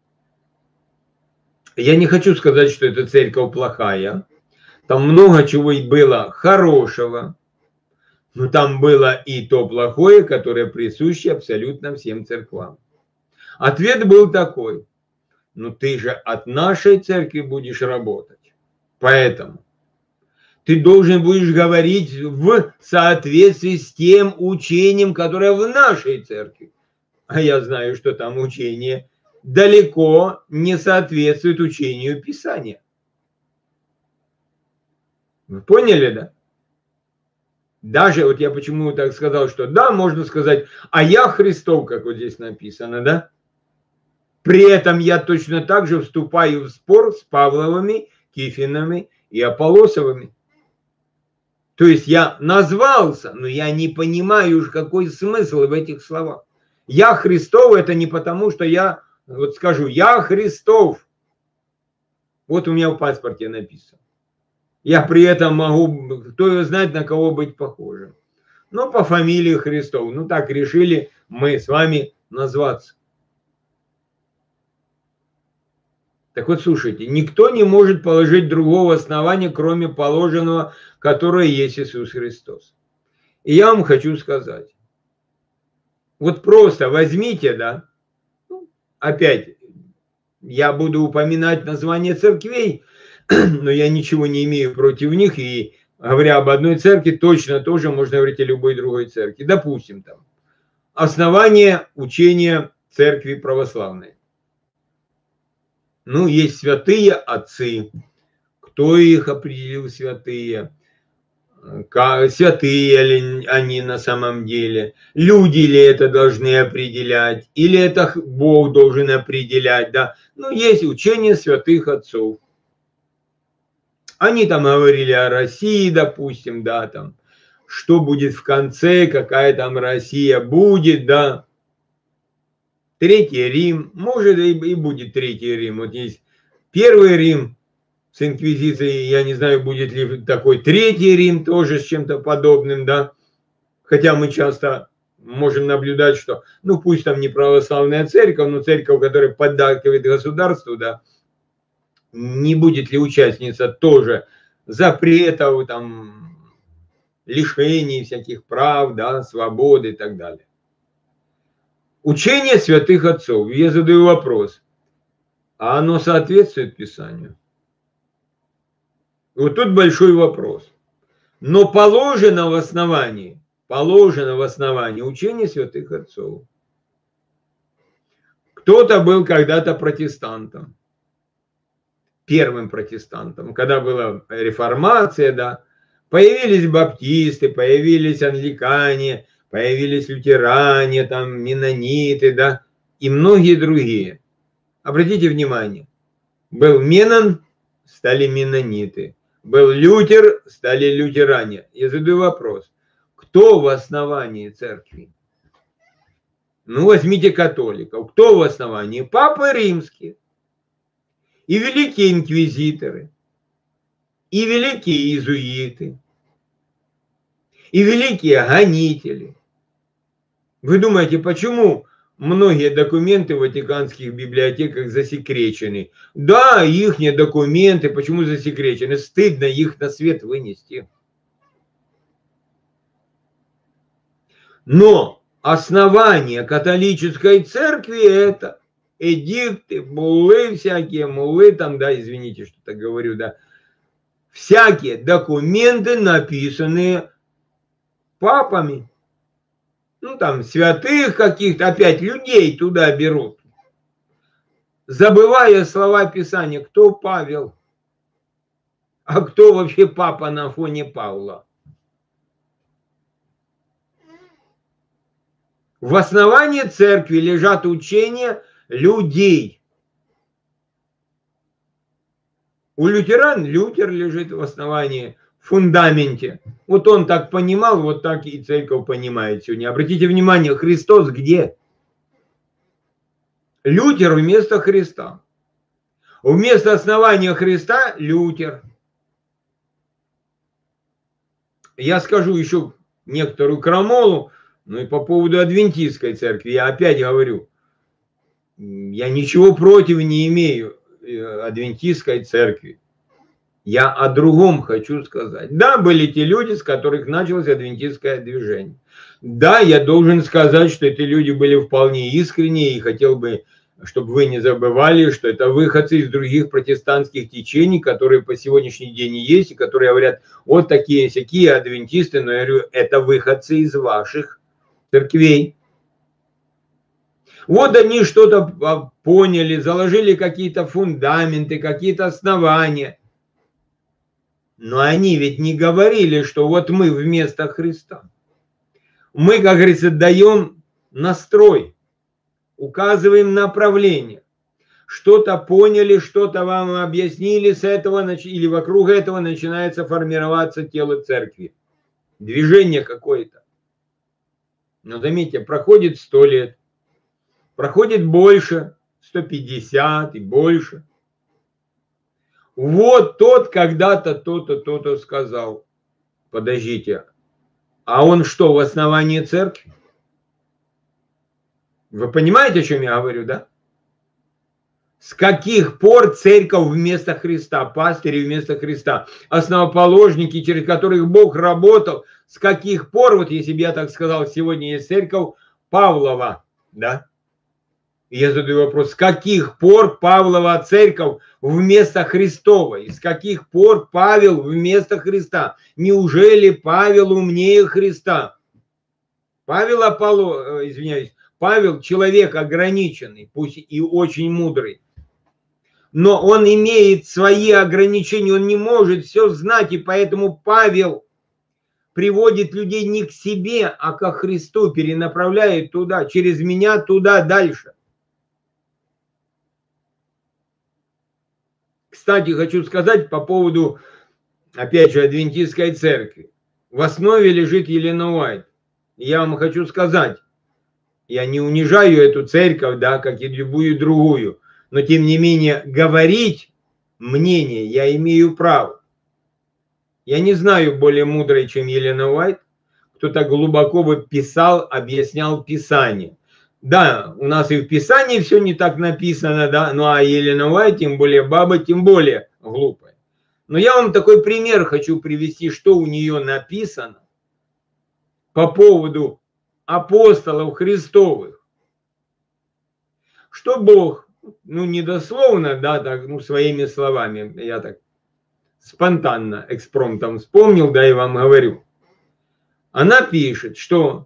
Speaker 1: Я не хочу сказать, что эта церковь плохая. Там много чего и было хорошего. Но там было и то плохое, которое присуще абсолютно всем церквам. Ответ был такой. Ну ты же от нашей церкви будешь работать. Поэтому ты должен будешь говорить в соответствии с тем учением, которое в нашей церкви. А я знаю, что там учение далеко не соответствует учению Писания. Вы поняли, да? Даже, вот я почему так сказал, что да, можно сказать, а я Христов, как вот здесь написано, да? При этом я точно так же вступаю в спор с Павловыми, Кифинами и Аполлосовыми. То есть я назвался, но я не понимаю уж какой смысл в этих словах. Я Христов, это не потому, что я, вот скажу, я Христов. Вот у меня в паспорте написано. Я при этом могу, кто его знает, на кого быть похожим. Но по фамилии Христов. Ну так решили мы с вами назваться. Так вот, слушайте, никто не может положить другого основания, кроме положенного, которое есть Иисус Христос. И я вам хочу сказать, вот просто возьмите, да, опять я буду упоминать название церквей, но я ничего не имею против них, и говоря об одной церкви, точно тоже можно говорить о любой другой церкви. Допустим, там, основание учения церкви православной. Ну, есть святые отцы. Кто их определил святые? Как, святые ли они на самом деле? Люди ли это должны определять? Или это Бог должен определять? Да? Ну, есть учение святых отцов. Они там говорили о России, допустим, да, там, что будет в конце, какая там Россия будет, да. Третий Рим, может и будет Третий Рим. Вот есть Первый Рим с инквизицией, я не знаю, будет ли такой Третий Рим тоже с чем-то подобным, да. Хотя мы часто можем наблюдать, что, ну пусть там не православная церковь, но церковь, которая поддакивает государству, да, не будет ли участница тоже запретов, там, лишений всяких прав, да, свободы и так далее. Учение святых отцов. Я задаю вопрос, а оно соответствует Писанию? Вот тут большой вопрос. Но положено в основании, положено в основании учение святых отцов. Кто-то был когда-то протестантом, первым протестантом, когда была реформация, да, появились баптисты, появились англикане, появились лютеране, там, менониты, да, и многие другие. Обратите внимание, был Менон, стали менониты, был Лютер, стали лютеране. Я задаю вопрос, кто в основании церкви? Ну, возьмите католиков, кто в основании? Папы римские, и великие инквизиторы, и великие иезуиты, и великие гонители. Вы думаете, почему многие документы в ватиканских библиотеках засекречены? Да, их документы, почему засекречены? Стыдно их на свет вынести. Но основание католической церкви это эдикты, буллы всякие, муллы там, да, извините, что так говорю, да, всякие документы, написанные папами. Ну, там, святых каких-то, опять людей туда берут. Забывая слова Писания, кто Павел, а кто вообще папа на фоне Павла. В основании церкви лежат учения людей. У лютеран Лютер лежит в основании, в фундаменте. Вот он так понимал, вот так и церковь понимает сегодня. Обратите внимание, Христос где? Лютер вместо Христа. Вместо основания Христа Лютер. Я скажу еще некоторую крамолу, ну и по поводу адвентистской церкви. Я опять говорю, я ничего против не имею адвентистской церкви. Я о другом хочу сказать. Да, были те люди, с которых началось адвентистское движение. Да, я должен сказать, что эти люди были вполне искренние, и хотел бы, чтобы вы не забывали, что это выходцы из других протестантских течений, которые по сегодняшний день и есть, и которые говорят, вот такие всякие адвентисты, но я говорю, это выходцы из ваших церквей. Вот они что-то поняли, заложили какие-то фундаменты, какие-то основания. Но они ведь не говорили, что вот мы вместо Христа. Мы, как говорится, даем настрой, указываем направление. Что-то поняли, что-то вам объяснили, с этого или вокруг этого начинается формироваться тело церкви. Движение какое-то. Но заметьте, проходит сто лет, проходит больше, сто пятьдесят и больше. Вот тот когда-то то-то, то-то сказал. Подождите, а он что, в основании церкви? Вы понимаете, о чем я говорю, да? С каких пор церковь вместо Христа, пастыри вместо Христа, основоположники, через которых Бог работал, с каких пор, вот если бы я так сказал, сегодня есть церковь Павлова, да? И я задаю вопрос, с каких пор Павлова церковь вместо Христовой? С каких пор Павел вместо Христа? Неужели Павел умнее Христа? Павел Аполло, извиняюсь, Павел человек ограниченный, пусть и очень мудрый. Но он имеет свои ограничения, он не может все знать, и поэтому Павел приводит людей не к себе, а ко Христу, перенаправляет туда, через меня туда дальше. Кстати, хочу сказать по поводу, опять же, адвентистской церкви. В основе лежит Елена Уайт. Я вам хочу сказать, я не унижаю эту церковь, да, как и любую другую, но тем не менее говорить мнение я имею право. Я не знаю более мудрой, чем Елена Уайт, кто так глубоко бы писал, объяснял Писание. Да, у нас и в Писании все не так написано, да, ну а Елена Уайт, тем более баба, тем более глупая. Но я вам такой пример хочу привести, что у нее написано по поводу апостолов Христовых. Что Бог, ну не дословно, да, так, ну своими словами, я так спонтанно, экспромтом вспомнил, да и вам говорю. Она пишет, что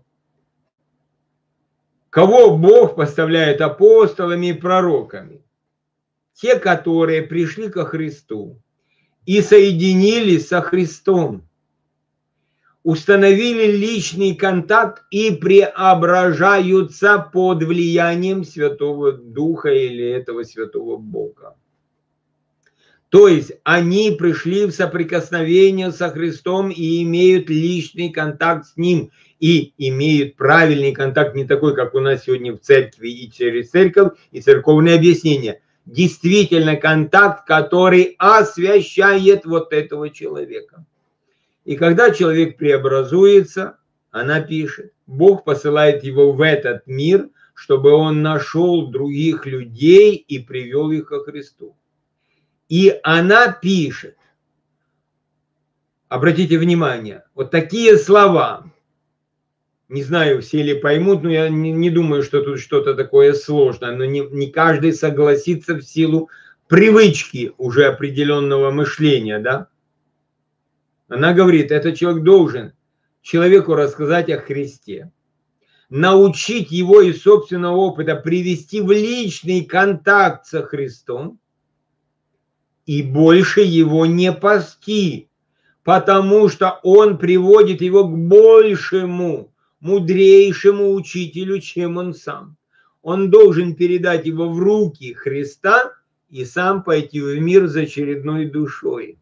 Speaker 1: кого Бог поставляет апостолами и пророками? Те, которые пришли ко Христу и соединились со Христом, установили личный контакт и преображаются под влиянием Святого Духа или этого Святого Бога. То есть они пришли в соприкосновение со Христом и имеют личный контакт с Ним. И имеют правильный контакт, не такой, как у нас сегодня в церкви и через церковь, и церковное объяснение. Действительно контакт, который освящает вот этого человека. И когда человек преобразуется, она пишет, Бог посылает его в этот мир, чтобы он нашел других людей и привел их ко Христу. И она пишет, обратите внимание, вот такие слова, не знаю, все ли поймут, но я не, не думаю, что тут что-то такое сложное, но не, не каждый согласится в силу привычки уже определенного мышления, да? Она говорит, этот человек должен человеку рассказать о Христе, научить его из собственного опыта, привести в личный контакт со Христом, и больше его не пасти, потому что он приводит его к большему, мудрейшему учителю, чем он сам. Он должен передать его в руки Христа и сам пойти в мир за очередной душой.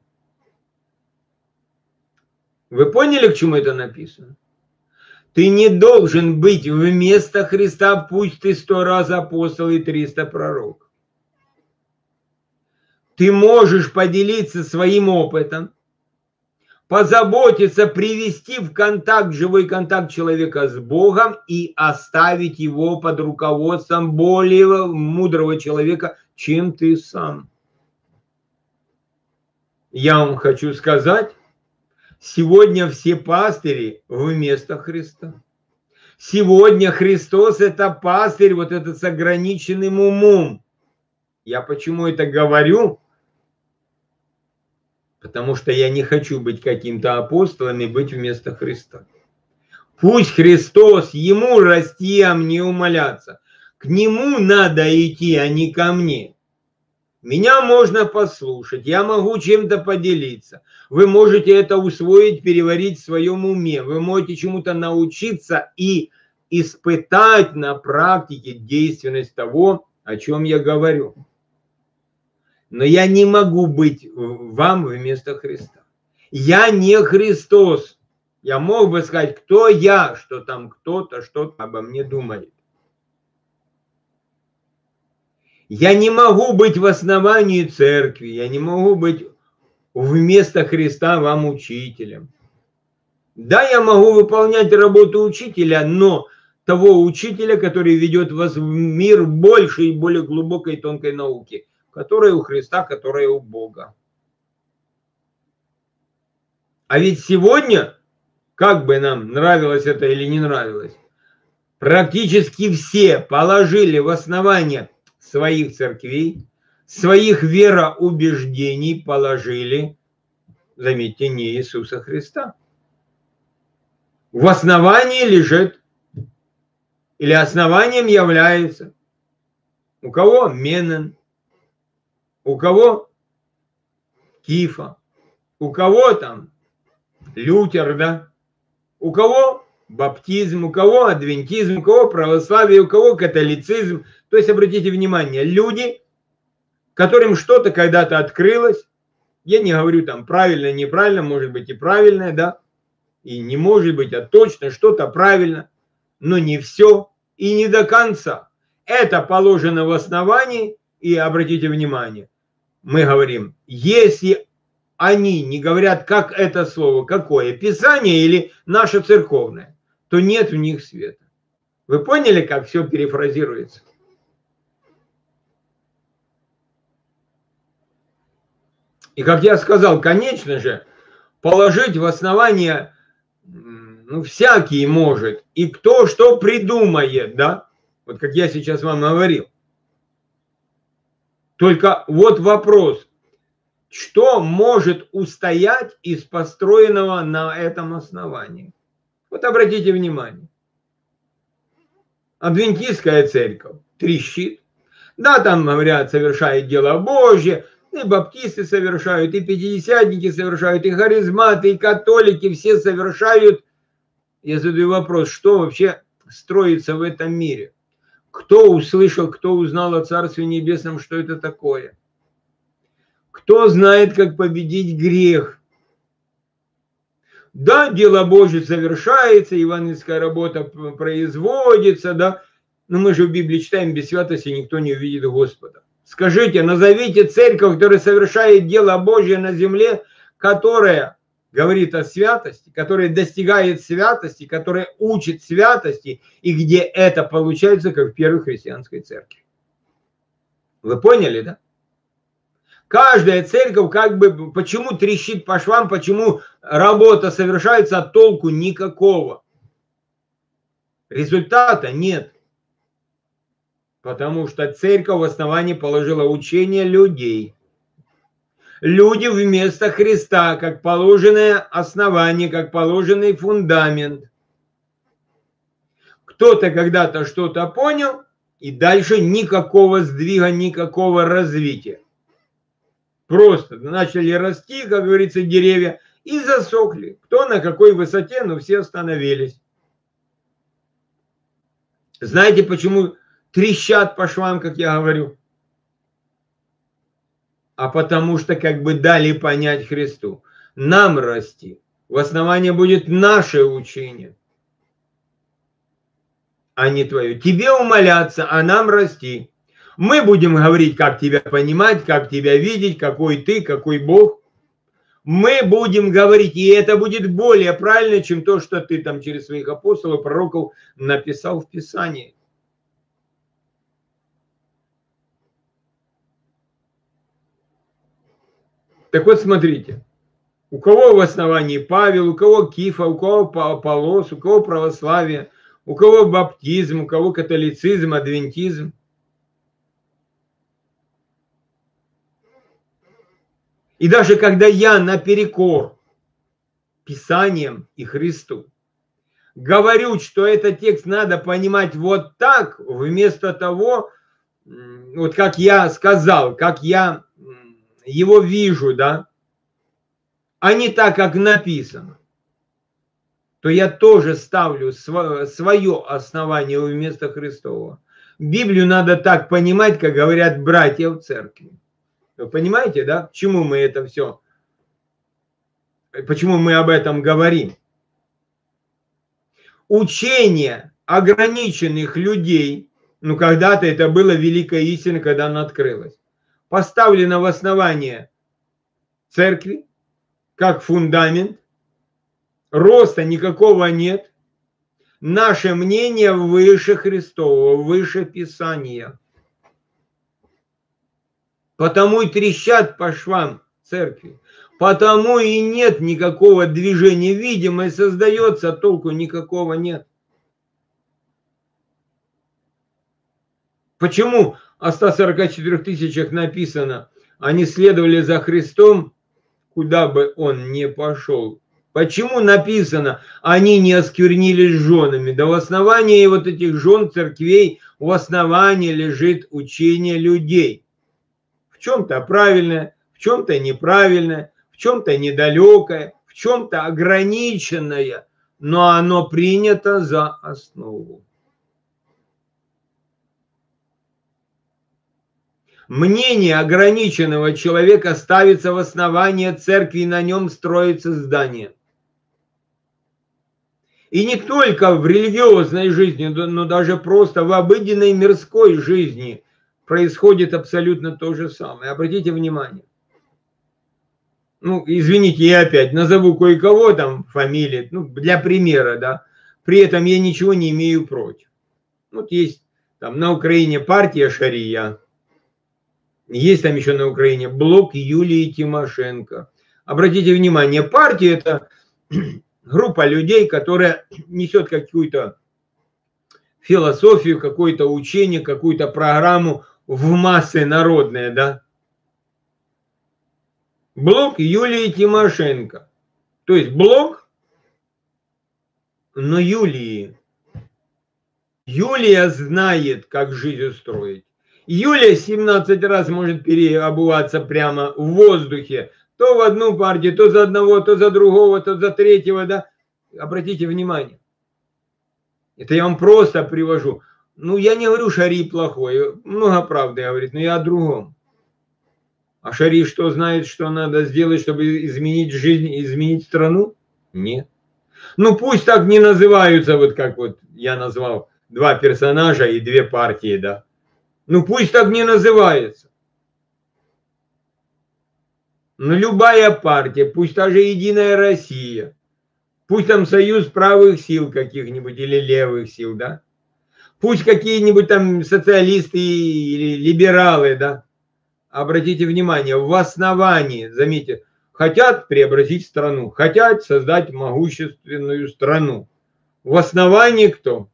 Speaker 1: Вы поняли, к чему это написано? Ты не должен быть вместо Христа, пусть ты сто раз апостол и триста пророк. Ты можешь поделиться своим опытом, позаботиться, привести в контакт, живой контакт человека с Богом и оставить его под руководством более мудрого человека, чем ты сам. Я вам хочу сказать, сегодня все пастыри вместо Христа. Сегодня Христос – это пастырь, вот этот с ограниченным умом. Я почему это говорю? Потому что я не хочу быть каким-то апостолом и быть вместо Христа. Пусть Христос, ему расти, а мне умоляться. К нему надо идти, а не ко мне. Меня можно послушать, я могу чем-то поделиться. Вы можете это усвоить, переварить в своем уме. Вы можете чему-то научиться и испытать на практике действенность того, о чем я говорю. Но я не могу быть вам вместо Христа. Я не Христос. Я мог бы сказать, кто я, что там кто-то что-то обо мне думает. Я не могу быть в основании церкви. Я не могу быть вместо Христа вам учителем. Да, я могу выполнять работу учителя, но того учителя, который ведет вас в мир большей и более глубокой тонкой науки, которая у Христа, которая у Бога. А ведь сегодня, как бы нам нравилось это или не нравилось, практически все положили в основание своих церквей, своих вероубеждений положили, заметьте, не Иисуса Христа. В основании лежит, или основанием является, у кого Менен, у кого Кифа, у кого там Лютер, да, у кого баптизм, у кого адвентизм, у кого православие, у кого католицизм. То есть, обратите внимание, люди, которым что-то когда-то открылось, я не говорю там правильно, неправильно, может быть и правильное, да, и не может быть, а точно что-то правильно, но не все и не до конца. Это положено в основании, и обратите внимание, мы говорим, если они не говорят, как это слово, какое, Писание или наше церковное, то нет в них света. Вы поняли, как все перефразируется? И как я сказал, конечно же, положить в основание, ну, всякий может, и кто что придумает, да, вот как я сейчас вам говорил. Только вот вопрос, что может устоять из построенного на этом основании? Вот обратите внимание. Адвентистская церковь трещит. Да, там, говорят, совершает дело Божье, и баптисты совершают, и пятидесятники совершают, и харизматы, и католики, все совершают. Я задаю вопрос, что вообще строится в этом мире? Кто услышал, кто узнал о Царстве Небесном, что это такое? Кто знает, как победить грех? Да, дело Божье совершается, евангельская работа производится, да, но мы же в Библии читаем, без святости никто не увидит Господа. Скажите, назовите церковь, которая совершает дело Божье на земле, которая говорит о святости, которая достигает святости, которая учит святости, и где это получается, как в первой христианской церкви. Вы поняли, да? Каждая церковь как бы, почему трещит по швам, почему работа совершается, а толку никакого. Результата нет. Потому что церковь в основании положила учение людей. Люди вместо Христа, как положенное основание, как положенный фундамент. Кто-то когда-то что-то понял, и дальше никакого сдвига, никакого развития. Просто начали расти, как говорится, деревья, и засохли. Кто на какой высоте, но все остановились. Знаете, почему трещат по швам, как я говорю? А потому что как бы дали понять Христу. Нам расти. В основании будет наше учение, а не твое. Тебе умоляться, а нам расти. Мы будем говорить, как тебя понимать, как тебя видеть, какой ты, какой Бог. Мы будем говорить, и это будет более правильно, чем то, что ты там через своих апостолов, пророков написал в Писании. Так вот, смотрите. У кого в основании Павел, у кого Кифа, у кого Аполлос, у кого православие, у кого баптизм, у кого католицизм, адвентизм. И даже когда я наперекор Писаниям и Христу говорю, что этот текст надо понимать вот так, вместо того, вот как я сказал, как я его вижу, да, а не так, как написано, то я тоже ставлю свое основание вместо Христова. Библию надо так понимать, как говорят братья в церкви. Вы понимаете, да, почему мы это все, почему мы об этом говорим? Учение ограниченных людей, ну когда-то это было великая истина, когда она открылась, поставлено в основание церкви, как фундамент, роста никакого нет, наше мнение выше Христового, выше Писания. Потому и трещат по швам церкви. Потому и нет никакого движения. Видимое создается, а толку никакого нет. Почему о ста сорока четырёх тысячах написано, они следовали за Христом, куда бы он ни пошел? Почему написано, они не осквернились женами? Да в основании вот этих жен церквей, в основании лежит учение людей. В чем-то правильное, в чем-то неправильное, в чем-то недалекое, в чем-то ограниченное, но оно принято за основу. Мнение ограниченного человека ставится в основании церкви, и на нем строится здание. И не только в религиозной жизни, но даже просто в обыденной мирской жизни происходит абсолютно то же самое. Обратите внимание. Ну, извините, я опять назову кое-кого там фамилии, ну, для примера, да. При этом я ничего не имею против. Вот есть там на Украине партия Шария. Есть там еще на Украине блок Юлии Тимошенко. Обратите внимание, партия – это группа людей, которая несет какую-то философию, какое-то учение, какую-то программу в массы народные, да. Блок Юлии Тимошенко. То есть блок, но Юлии. Юлия знает, как жизнь устроить. Юлия семнадцать раз может переобуваться прямо в воздухе. То в одну партию, то за одного, то за другого, то за третьего, да. Обратите внимание. Это я вам просто привожу. Ну, я не говорю, Шари плохой. Много правды говорит, но я о другом. А Шари что знает, что надо сделать, чтобы изменить жизнь, изменить страну? Нет. Ну, пусть так не называются, вот как вот я назвал, два персонажа и две партии, да. Ну пусть так не называется. Но любая партия, пусть даже Единая Россия, пусть там союз правых сил каких-нибудь или левых сил, да. Пусть какие-нибудь там социалисты или либералы, да. Обратите внимание, в основании, заметьте, хотят преобразить страну, хотят создать могущественную страну. В основании кто?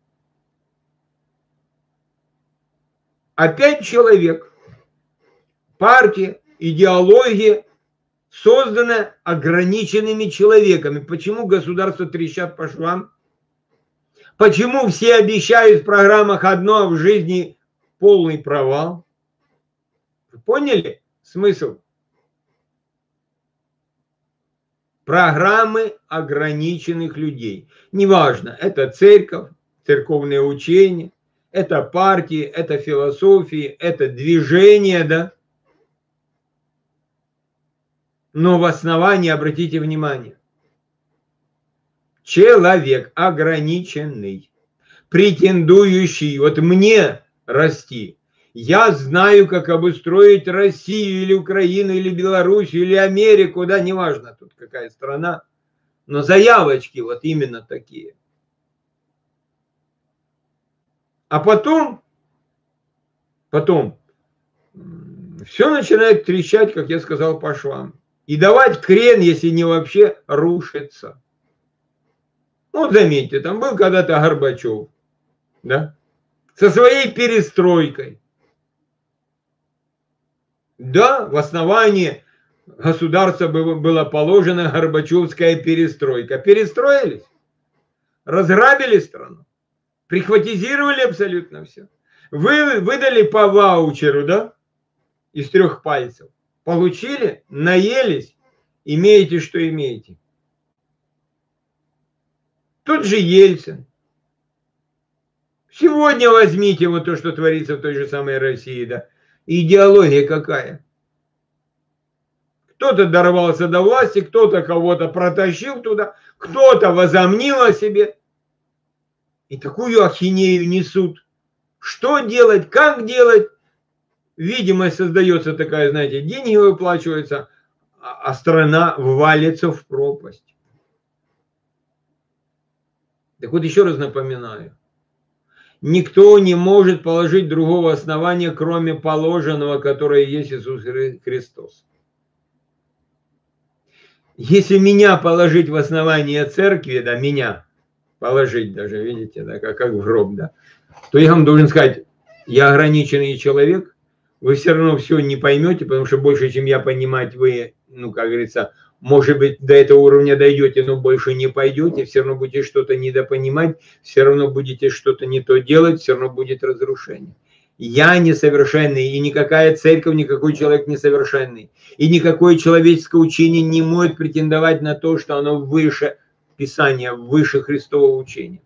Speaker 1: Опять человек, партия, идеология, созданная ограниченными человеками. Почему государства трещат по швам? Почему все обещают в программах одно, а в жизни полный провал? Вы поняли смысл? Программы ограниченных людей. Неважно, это церковь, церковное учение, это партии, это философии, это движение, да. Но в основании, обратите внимание, человек ограниченный, претендующий, вот мне расти, я знаю, как обустроить Россию или Украину, или Белоруссию, или Америку, да, неважно тут какая страна, но заявочки вот именно такие. А потом, потом, все начинает трещать, как я сказал, по швам. И давать крен, если не вообще рушится. Вот заметьте, там был когда-то Горбачев, да, со своей перестройкой. Да, в основании государства была положена Горбачевская перестройка. Перестроились, разграбили страну. Прихватизировали абсолютно все. Вы выдали по ваучеру, да, из трех пальцев. Получили, наелись, имеете, что имеете. Тут же Ельцин. Сегодня возьмите вот то, что творится в той же самой России, да. Идеология какая? Кто-то дорвался до власти, кто-то кого-то протащил туда, кто-то возомнил о себе. И такую ахинею несут. Что делать, как делать? Видимость создается такая, знаете, деньги выплачиваются, а страна валится в пропасть. Так вот еще раз напоминаю. Никто не может положить другого основания, кроме положенного, которое есть Иисус Христос. Если меня положить в основание церкви, да, меня положить даже, видите, да, как, как в гроб, да, то я вам должен сказать, я ограниченный человек, вы все равно все не поймете, потому что больше, чем я понимать, вы, ну, как говорится, может быть, до этого уровня дойдете, но больше не пойдете, все равно будете что-то недопонимать, все равно будете что-то не то делать, все равно будет разрушение. Я несовершенный, и никакая церковь, никакой человек несовершенный. И никакое человеческое учение не может претендовать на то, что оно выше Писания, выше Христового учения.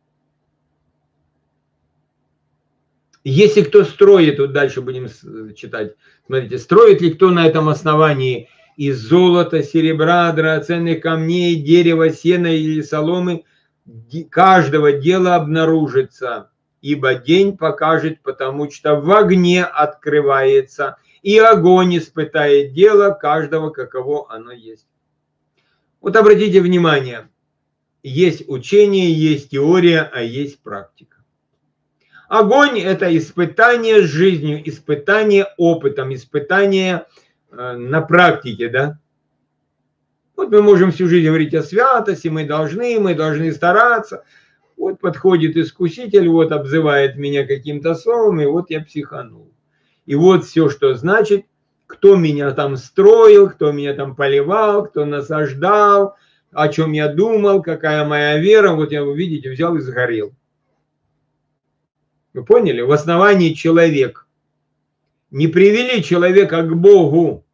Speaker 1: Если кто строит, вот дальше будем читать, смотрите, строит ли кто на этом основании из золота, серебра, драгоценных камней, дерева, сена или соломы, каждого дела обнаружится, ибо день покажет, потому что в огне открывается, и огонь испытает дело каждого, каково оно есть. Вот обратите внимание, есть учение, есть теория, а есть практика. Огонь – это испытание жизнью, испытание опытом, испытание э, на практике, да. Вот мы можем всю жизнь говорить о святости, мы должны, мы должны стараться. Вот подходит искуситель, вот обзывает меня каким-то словом, и вот я психанул. И вот все, что значит, кто меня там строил, кто меня там поливал, кто насаждал, о чем я думал, какая моя вера, вот я, вы видите, взял и сгорел. Вы поняли? В основании человек. Не привели человека к Богу.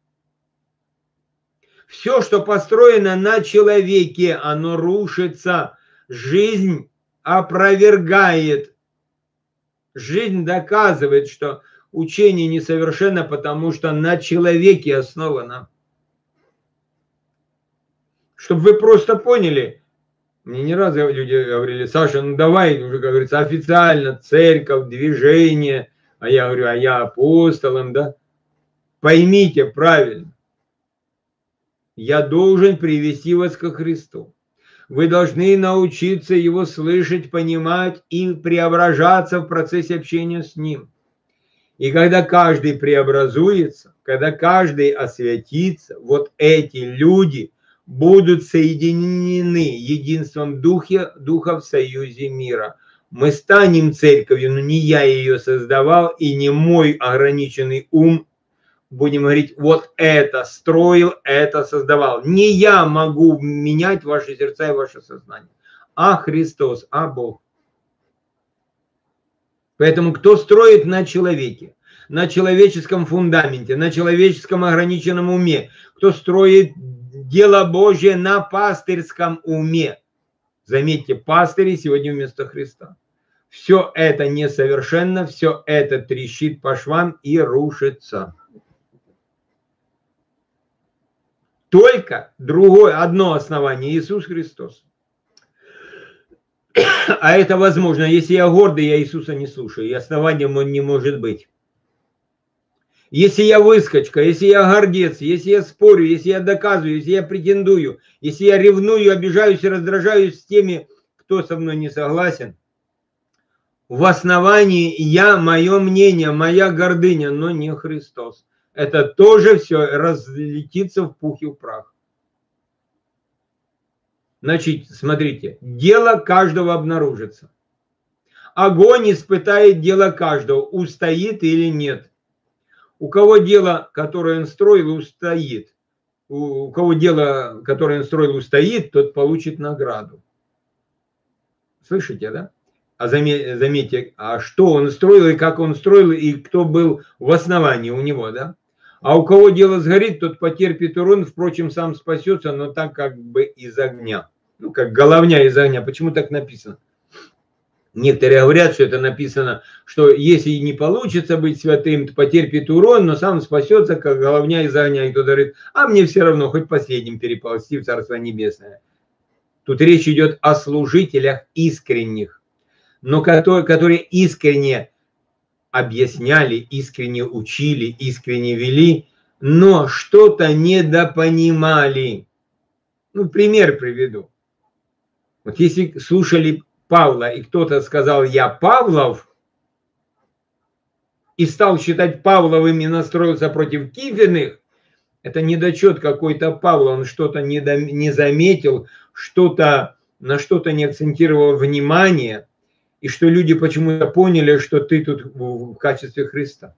Speaker 1: Все, что построено на человеке, оно рушится. Жизнь опровергает. Жизнь доказывает, что учение несовершенно, потому что на человеке основано. Чтобы вы просто поняли, мне не раз люди говорили: Саша, ну давай, уже, как говорится, официально, церковь, движение. А я говорю, а я апостолом, да? Поймите правильно. Я должен привести вас ко Христу. Вы должны научиться Его слышать, понимать и преображаться в процессе общения с Ним. И когда каждый преобразуется, когда каждый освятится, вот эти люди будут соединены единством Духа, Духа в союзе мира. Мы станем церковью, но не я ее создавал, и не мой ограниченный ум, будем говорить, вот это строил, это создавал. Не я могу менять ваши сердца и ваше сознание, а Христос, а Бог. Поэтому кто строит на человеке, на человеческом фундаменте, на человеческом ограниченном уме, кто строит дело Божье на пастырском уме. Заметьте, пастыри сегодня вместо Христа. Все это несовершенно, все это трещит по швам и рушится. Только другое, одно основание – Иисус Христос. А это возможно. Если я гордый, я Иисуса не слушаю, и основанием он не может быть. Если я выскочка, если я гордец, если я спорю, если я доказываю, если я претендую, если я ревную, обижаюсь и раздражаюсь с теми, кто со мной не согласен, в основании я, мое мнение, моя гордыня, но не Христос. Это тоже все разлетится в пух и в прах. Значит, смотрите, дело каждого обнаружится. Огонь испытает дело каждого, устоит или нет. У кого дело, которое он строил, устоит. У кого дело, которое он строил, устоит, тот получит награду. Слышите, да? А заметьте, а что он строил, и как он строил, и кто был в основании у него, да? А у кого дело сгорит, тот потерпит урон, впрочем, сам спасется, но так как бы из огня. Ну, как головня из огня. Почему так написано? Некоторые говорят, что это написано, что если не получится быть святым, то потерпит урон, но сам спасется, как головня из огня. И кто говорит, а мне все равно, хоть последним переползти в Царство Небесное. Тут речь идет о служителях искренних, но которые, которые искренне объясняли, искренне учили, искренне вели, но что-то недопонимали. Ну, пример приведу. Вот если слушали Павла, и кто-то сказал «я Павлов», и стал считать Павловым и настроился против Кифиных, это недочет какой-то Павла, он что-то не, не заметил, что-то, на что-то не акцентировал внимание, и что люди почему-то поняли, что ты тут в качестве Христа.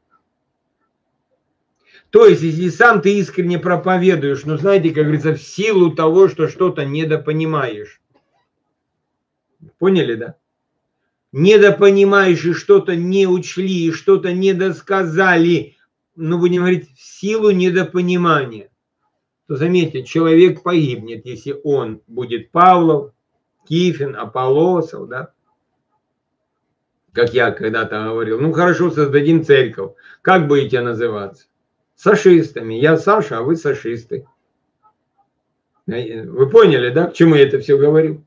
Speaker 1: То есть, если сам ты искренне проповедуешь, ну, знаете, как говорится, в силу того, что что-то недопонимаешь. Поняли, да? Недопонимаешь и что-то не учли, и что-то недосказали, ну, будем говорить, в силу недопонимания, то, заметьте, человек погибнет, если он будет Павлов, Кифин, Аполлосов, да? Как я когда-то говорил, ну, хорошо, создадим церковь. Как будете называться? Сашистами. Я Саша, а вы сашисты. Вы поняли, да, к чему я это все говорю?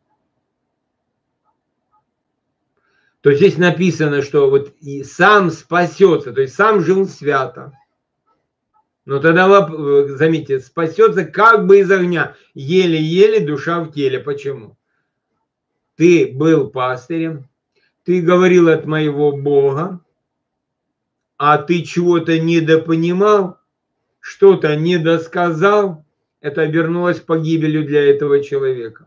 Speaker 1: То здесь написано, что вот и сам спасется, то есть сам жил свято. Но тогда, заметьте, спасется как бы из огня. Еле-еле душа в теле. Почему? Ты был пастырем, ты говорил от моего Бога, а ты чего-то недопонимал, что-то недосказал, это обернулось погибелью для этого человека.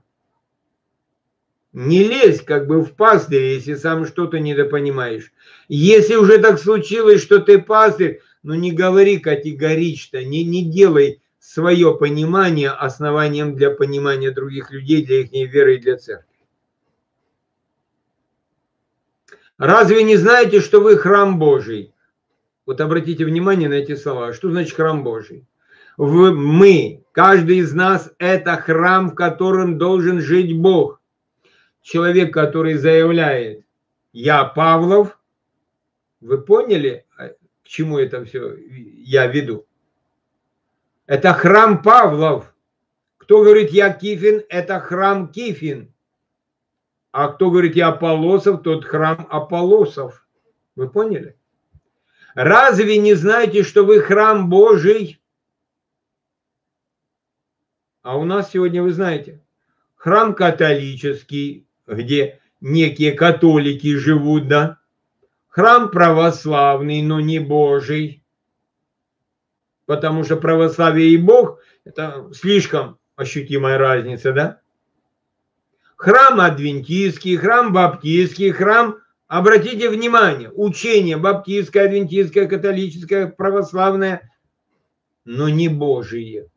Speaker 1: Не лезь как бы в пастырь, если сам что-то недопонимаешь. Если уже так случилось, что ты пастырь, ну не говори категорично, не, не делай свое понимание основанием для понимания других людей, для их веры и для церкви. Разве не знаете, что вы храм Божий? Вот обратите внимание на эти слова. Что значит храм Божий? Вы, мы, каждый из нас, это храм, в котором должен жить Бог. Человек, который заявляет, я Павлов, вы поняли, к чему это все я веду? Это храм Павлов. Кто говорит, я Кифин, это храм Кифин. А кто говорит, я Аполлосов, тот храм Аполлосов. Вы поняли? Разве не знаете, что вы храм Божий? А у нас сегодня, вы знаете, храм католический, где некие католики живут, да? Храм православный, но не Божий. Потому что православие и Бог – это слишком ощутимая разница, да? Храм адвентистский, храм баптистский, храм, обратите внимание, учение баптистское, адвентистское, католическое, православное, но не Божие.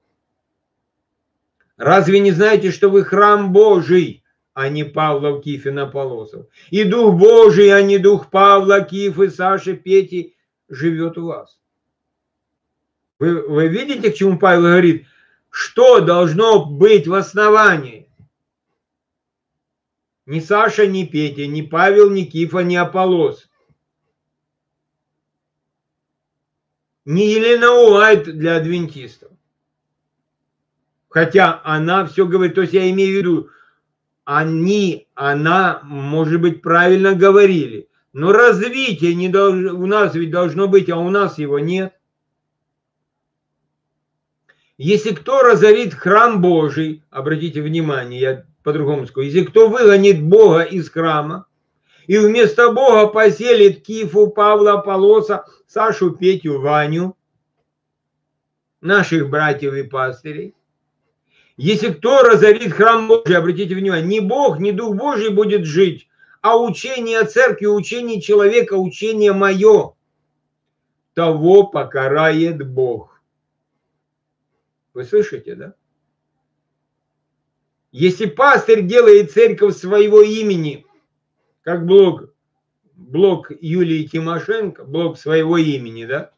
Speaker 1: Разве не знаете, что вы храм Божий, а не Павлов, Кифин, Аполлосов? И Дух Божий, а не Дух Павла, Кифы, Саши, Пети живет у вас. Вы, вы видите, к чему Павел говорит? Что должно быть в основании? Ни Саша, ни Петя, ни Павел, ни Кифа, ни Аполлос. Не Елена Уайт для адвентистов. Хотя она все говорит, то есть я имею в виду, они, она, может быть, правильно говорили. Но развитие не должно, у нас ведь должно быть, а у нас его нет. Если кто разорит храм Божий, обратите внимание, я по-другому скажу, если кто выгонит Бога из храма и вместо Бога поселит Кифу, Павла, Аполлоса, Сашу, Петю, Ваню, наших братьев и пастырей, если кто разорит храм Божий, обратите внимание, не Бог, не Дух Божий будет жить, а учение церкви, учение человека, учение мое, того покарает Бог. Вы слышите, да? Если пастырь делает церковь своего имени, как блог, блог Юлии Тимошенко, блог своего имени, да?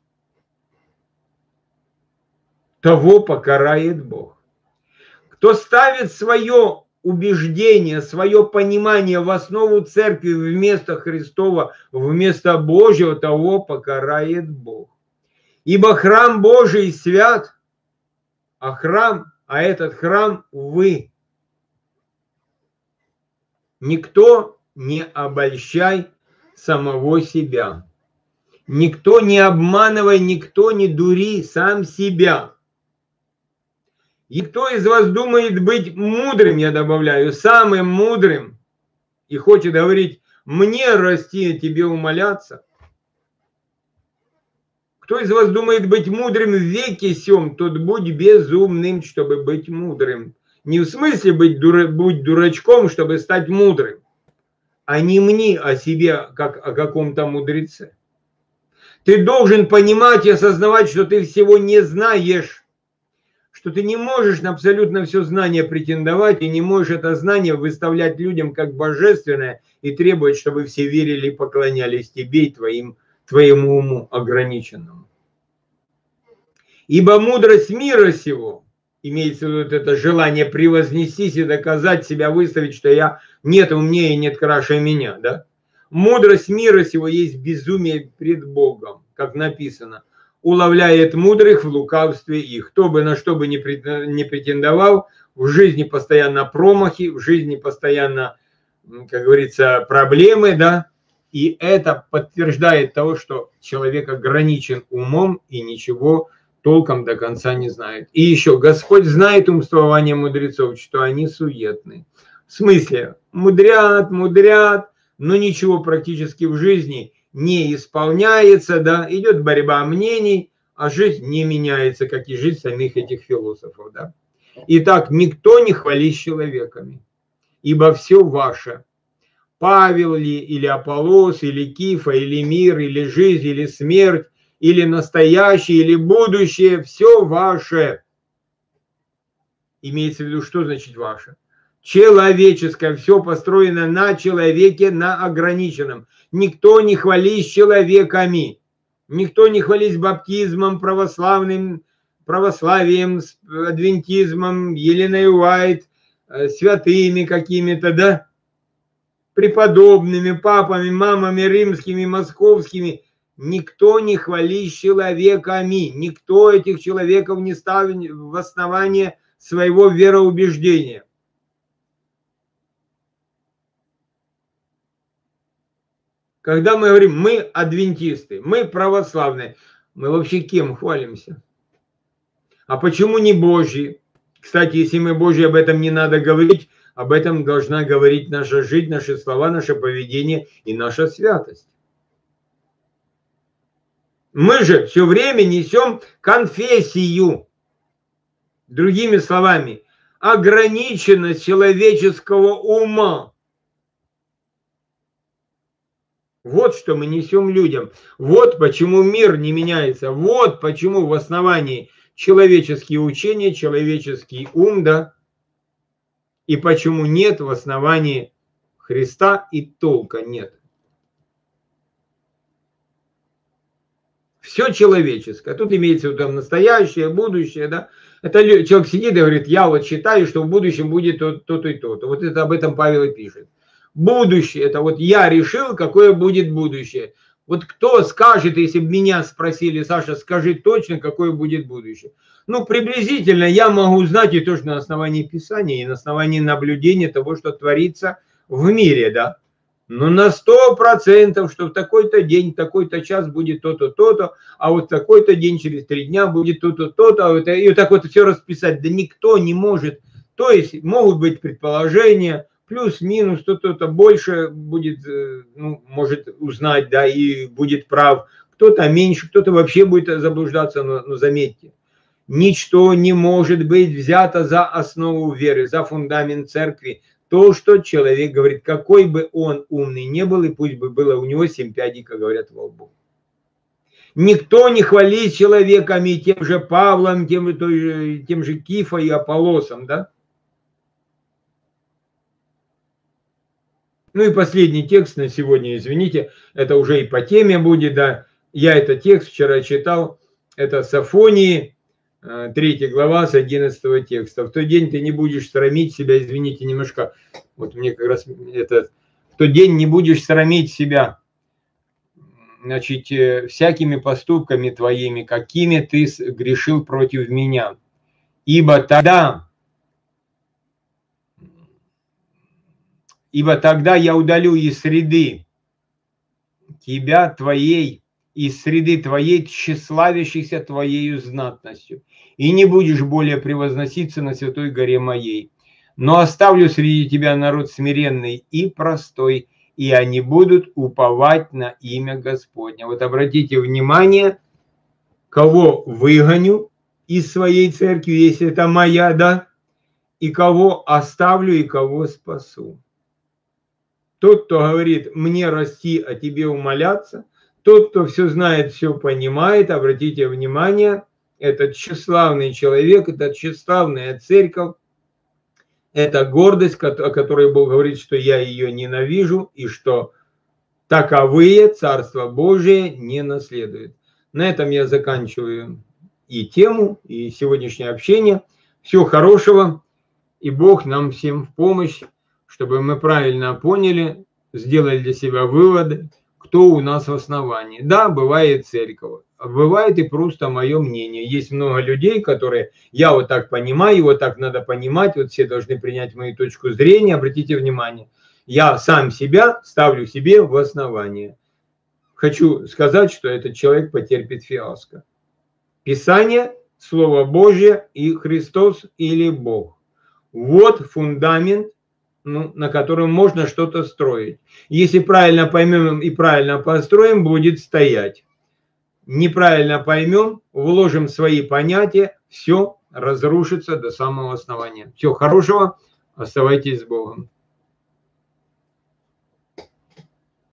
Speaker 1: Того покарает Бог. Кто ставит свое убеждение, свое понимание в основу церкви вместо Христова, вместо Божьего, того покарает Бог. Ибо храм Божий свят, а храм, а этот храм вы. Никто не обольщай самого себя. Никто не обманывай, никто не дури сам себя. И кто из вас думает быть мудрым, я добавляю, самым мудрым, и хочет говорить, мне расти, тебе умоляться. Кто из вас думает быть мудрым в веке сём, тот будь безумным, чтобы быть мудрым. Не в смысле быть дура, будь дурачком, чтобы стать мудрым, а не мни о себе, как о каком-то мудреце. Ты должен понимать и осознавать, что ты всего не знаешь, что ты не можешь на абсолютно все знание претендовать и не можешь это знание выставлять людям как божественное и требовать, чтобы все верили и поклонялись тебе и твоим, твоему уму ограниченному. Ибо мудрость мира сего, имеется в виду вот это желание превознестись и доказать себя, выставить, что я нет умнее и нет краше меня, да? Мудрость мира сего есть безумие пред Богом, как написано. Уловляет мудрых в лукавстве их. Кто бы на что бы не претендовал, в жизни постоянно промахи, в жизни постоянно, как говорится, проблемы, да? И это подтверждает того, что человек ограничен умом и ничего толком до конца не знает. И еще, Господь знает умствование мудрецов, что они суетны. В смысле, мудрят, мудрят, но ничего практически в жизни не исполняется, да, идет борьба мнений, а жизнь не меняется, как и жизнь самих этих философов, да. Итак, никто не хвались человеками, ибо все ваше. Павел ли, или Аполлос, или Кифа, или мир, или жизнь, или смерть, или настоящее, или будущее, все ваше. Имеется в виду, что значит ваше? Человеческое, все построено на человеке, на ограниченном. Никто не хвались человеками. Никто не хвались баптизмом, православным, православием, адвентизмом, Еленой Уайт, святыми какими-то, да? Преподобными, папами, мамами римскими, московскими. Никто не хвались человеками. Никто этих человеков не ставит в основание своего вероубеждения. Когда мы говорим, мы адвентисты, мы православные, мы вообще кем хвалимся? А почему не Божьи? Кстати, если мы Божьи, об этом не надо говорить, об этом должна говорить наша жизнь, наши слова, наше поведение и наша святость. Мы же все время несем конфессию. Другими словами, ограниченность человеческого ума. Вот что мы несем людям. Вот почему мир не меняется. Вот почему в основании человеческие учения, человеческий ум, да, и почему нет в основании Христа и толка нет. Все человеческое. Тут имеется в виду там настоящее, будущее, да. Это человек сидит и говорит, я вот считаю, что в будущем будет то-то и то-то. Вот это об этом Павел и пишет. Будущее, это вот я решил, какое будет будущее. Вот кто скажет, если бы меня спросили, Саша, скажи точно, какое будет будущее. Ну, приблизительно я могу знать и то, что на основании Писания, и на основании наблюдения того, что творится в мире, да. Но на сто процентов, что в такой-то день, в такой-то час будет то-то, то-то, а вот в такой-то день, через три дня будет то-то, то-то, а вот, и вот так вот все расписать. Да никто не может. То есть могут быть предположения, плюс-минус, кто-то больше будет, ну, может узнать, да, и будет прав, кто-то меньше, кто-то вообще будет заблуждаться, но, но заметьте, ничто не может быть взято за основу веры, за фундамент церкви. То, что человек говорит, какой бы он умный не был, и пусть бы было у него семь пядей, как говорят во лбу. Никто не хвалит человеками, тем же Павлом, тем, тем же Кифа и Аполлосом, да? Ну и последний текст на сегодня, извините, это уже и по теме будет, да. Я этот текст вчера читал, это Софонии, третья глава с одиннадцатого текста. В тот день ты не будешь срамить себя, извините, немножко, вот мне как раз это, в тот день не будешь срамить себя, значит, всякими поступками твоими, какими ты грешил против меня. Ибо тогда... Ибо тогда я удалю из среды тебя, твоей, из среды твоей, тщеславящихся твоею знатностью, и не будешь более превозноситься на святой горе моей. Но оставлю среди тебя народ смиренный и простой, и они будут уповать на имя Господне. Вот обратите внимание, кого выгоню из своей церкви, если это моя, да, и кого оставлю, и кого спасу.
Speaker 2: тот, кто говорит «мне расти, а тебе умоляться», тот, кто все знает, все понимает, обратите внимание, это тщеславный человек, это тщеславная церковь, это гордость, о которой Бог говорит, что я ее ненавижу, и что таковые Царство Божие не наследуют. На этом я заканчиваю и тему, и сегодняшнее общение. Всего хорошего, и Бог нам всем в помощь, чтобы мы правильно поняли, сделали для себя выводы, кто у нас в основании. Да, бывает церковь, бывает и просто мое мнение. Есть много людей, которые, я вот так понимаю, вот так надо понимать, вот все должны принять мою точку зрения, обратите внимание. Я сам себя ставлю себе в основание. Хочу сказать, что этот человек потерпит фиаско. Писание, Слово Божье и Христос или Бог. Вот фундамент, ну, на котором можно что-то строить. Если правильно поймем и правильно построим, будет стоять. Неправильно поймем, вложим свои понятия, все разрушится до самого основания. Всего хорошего, оставайтесь с Богом.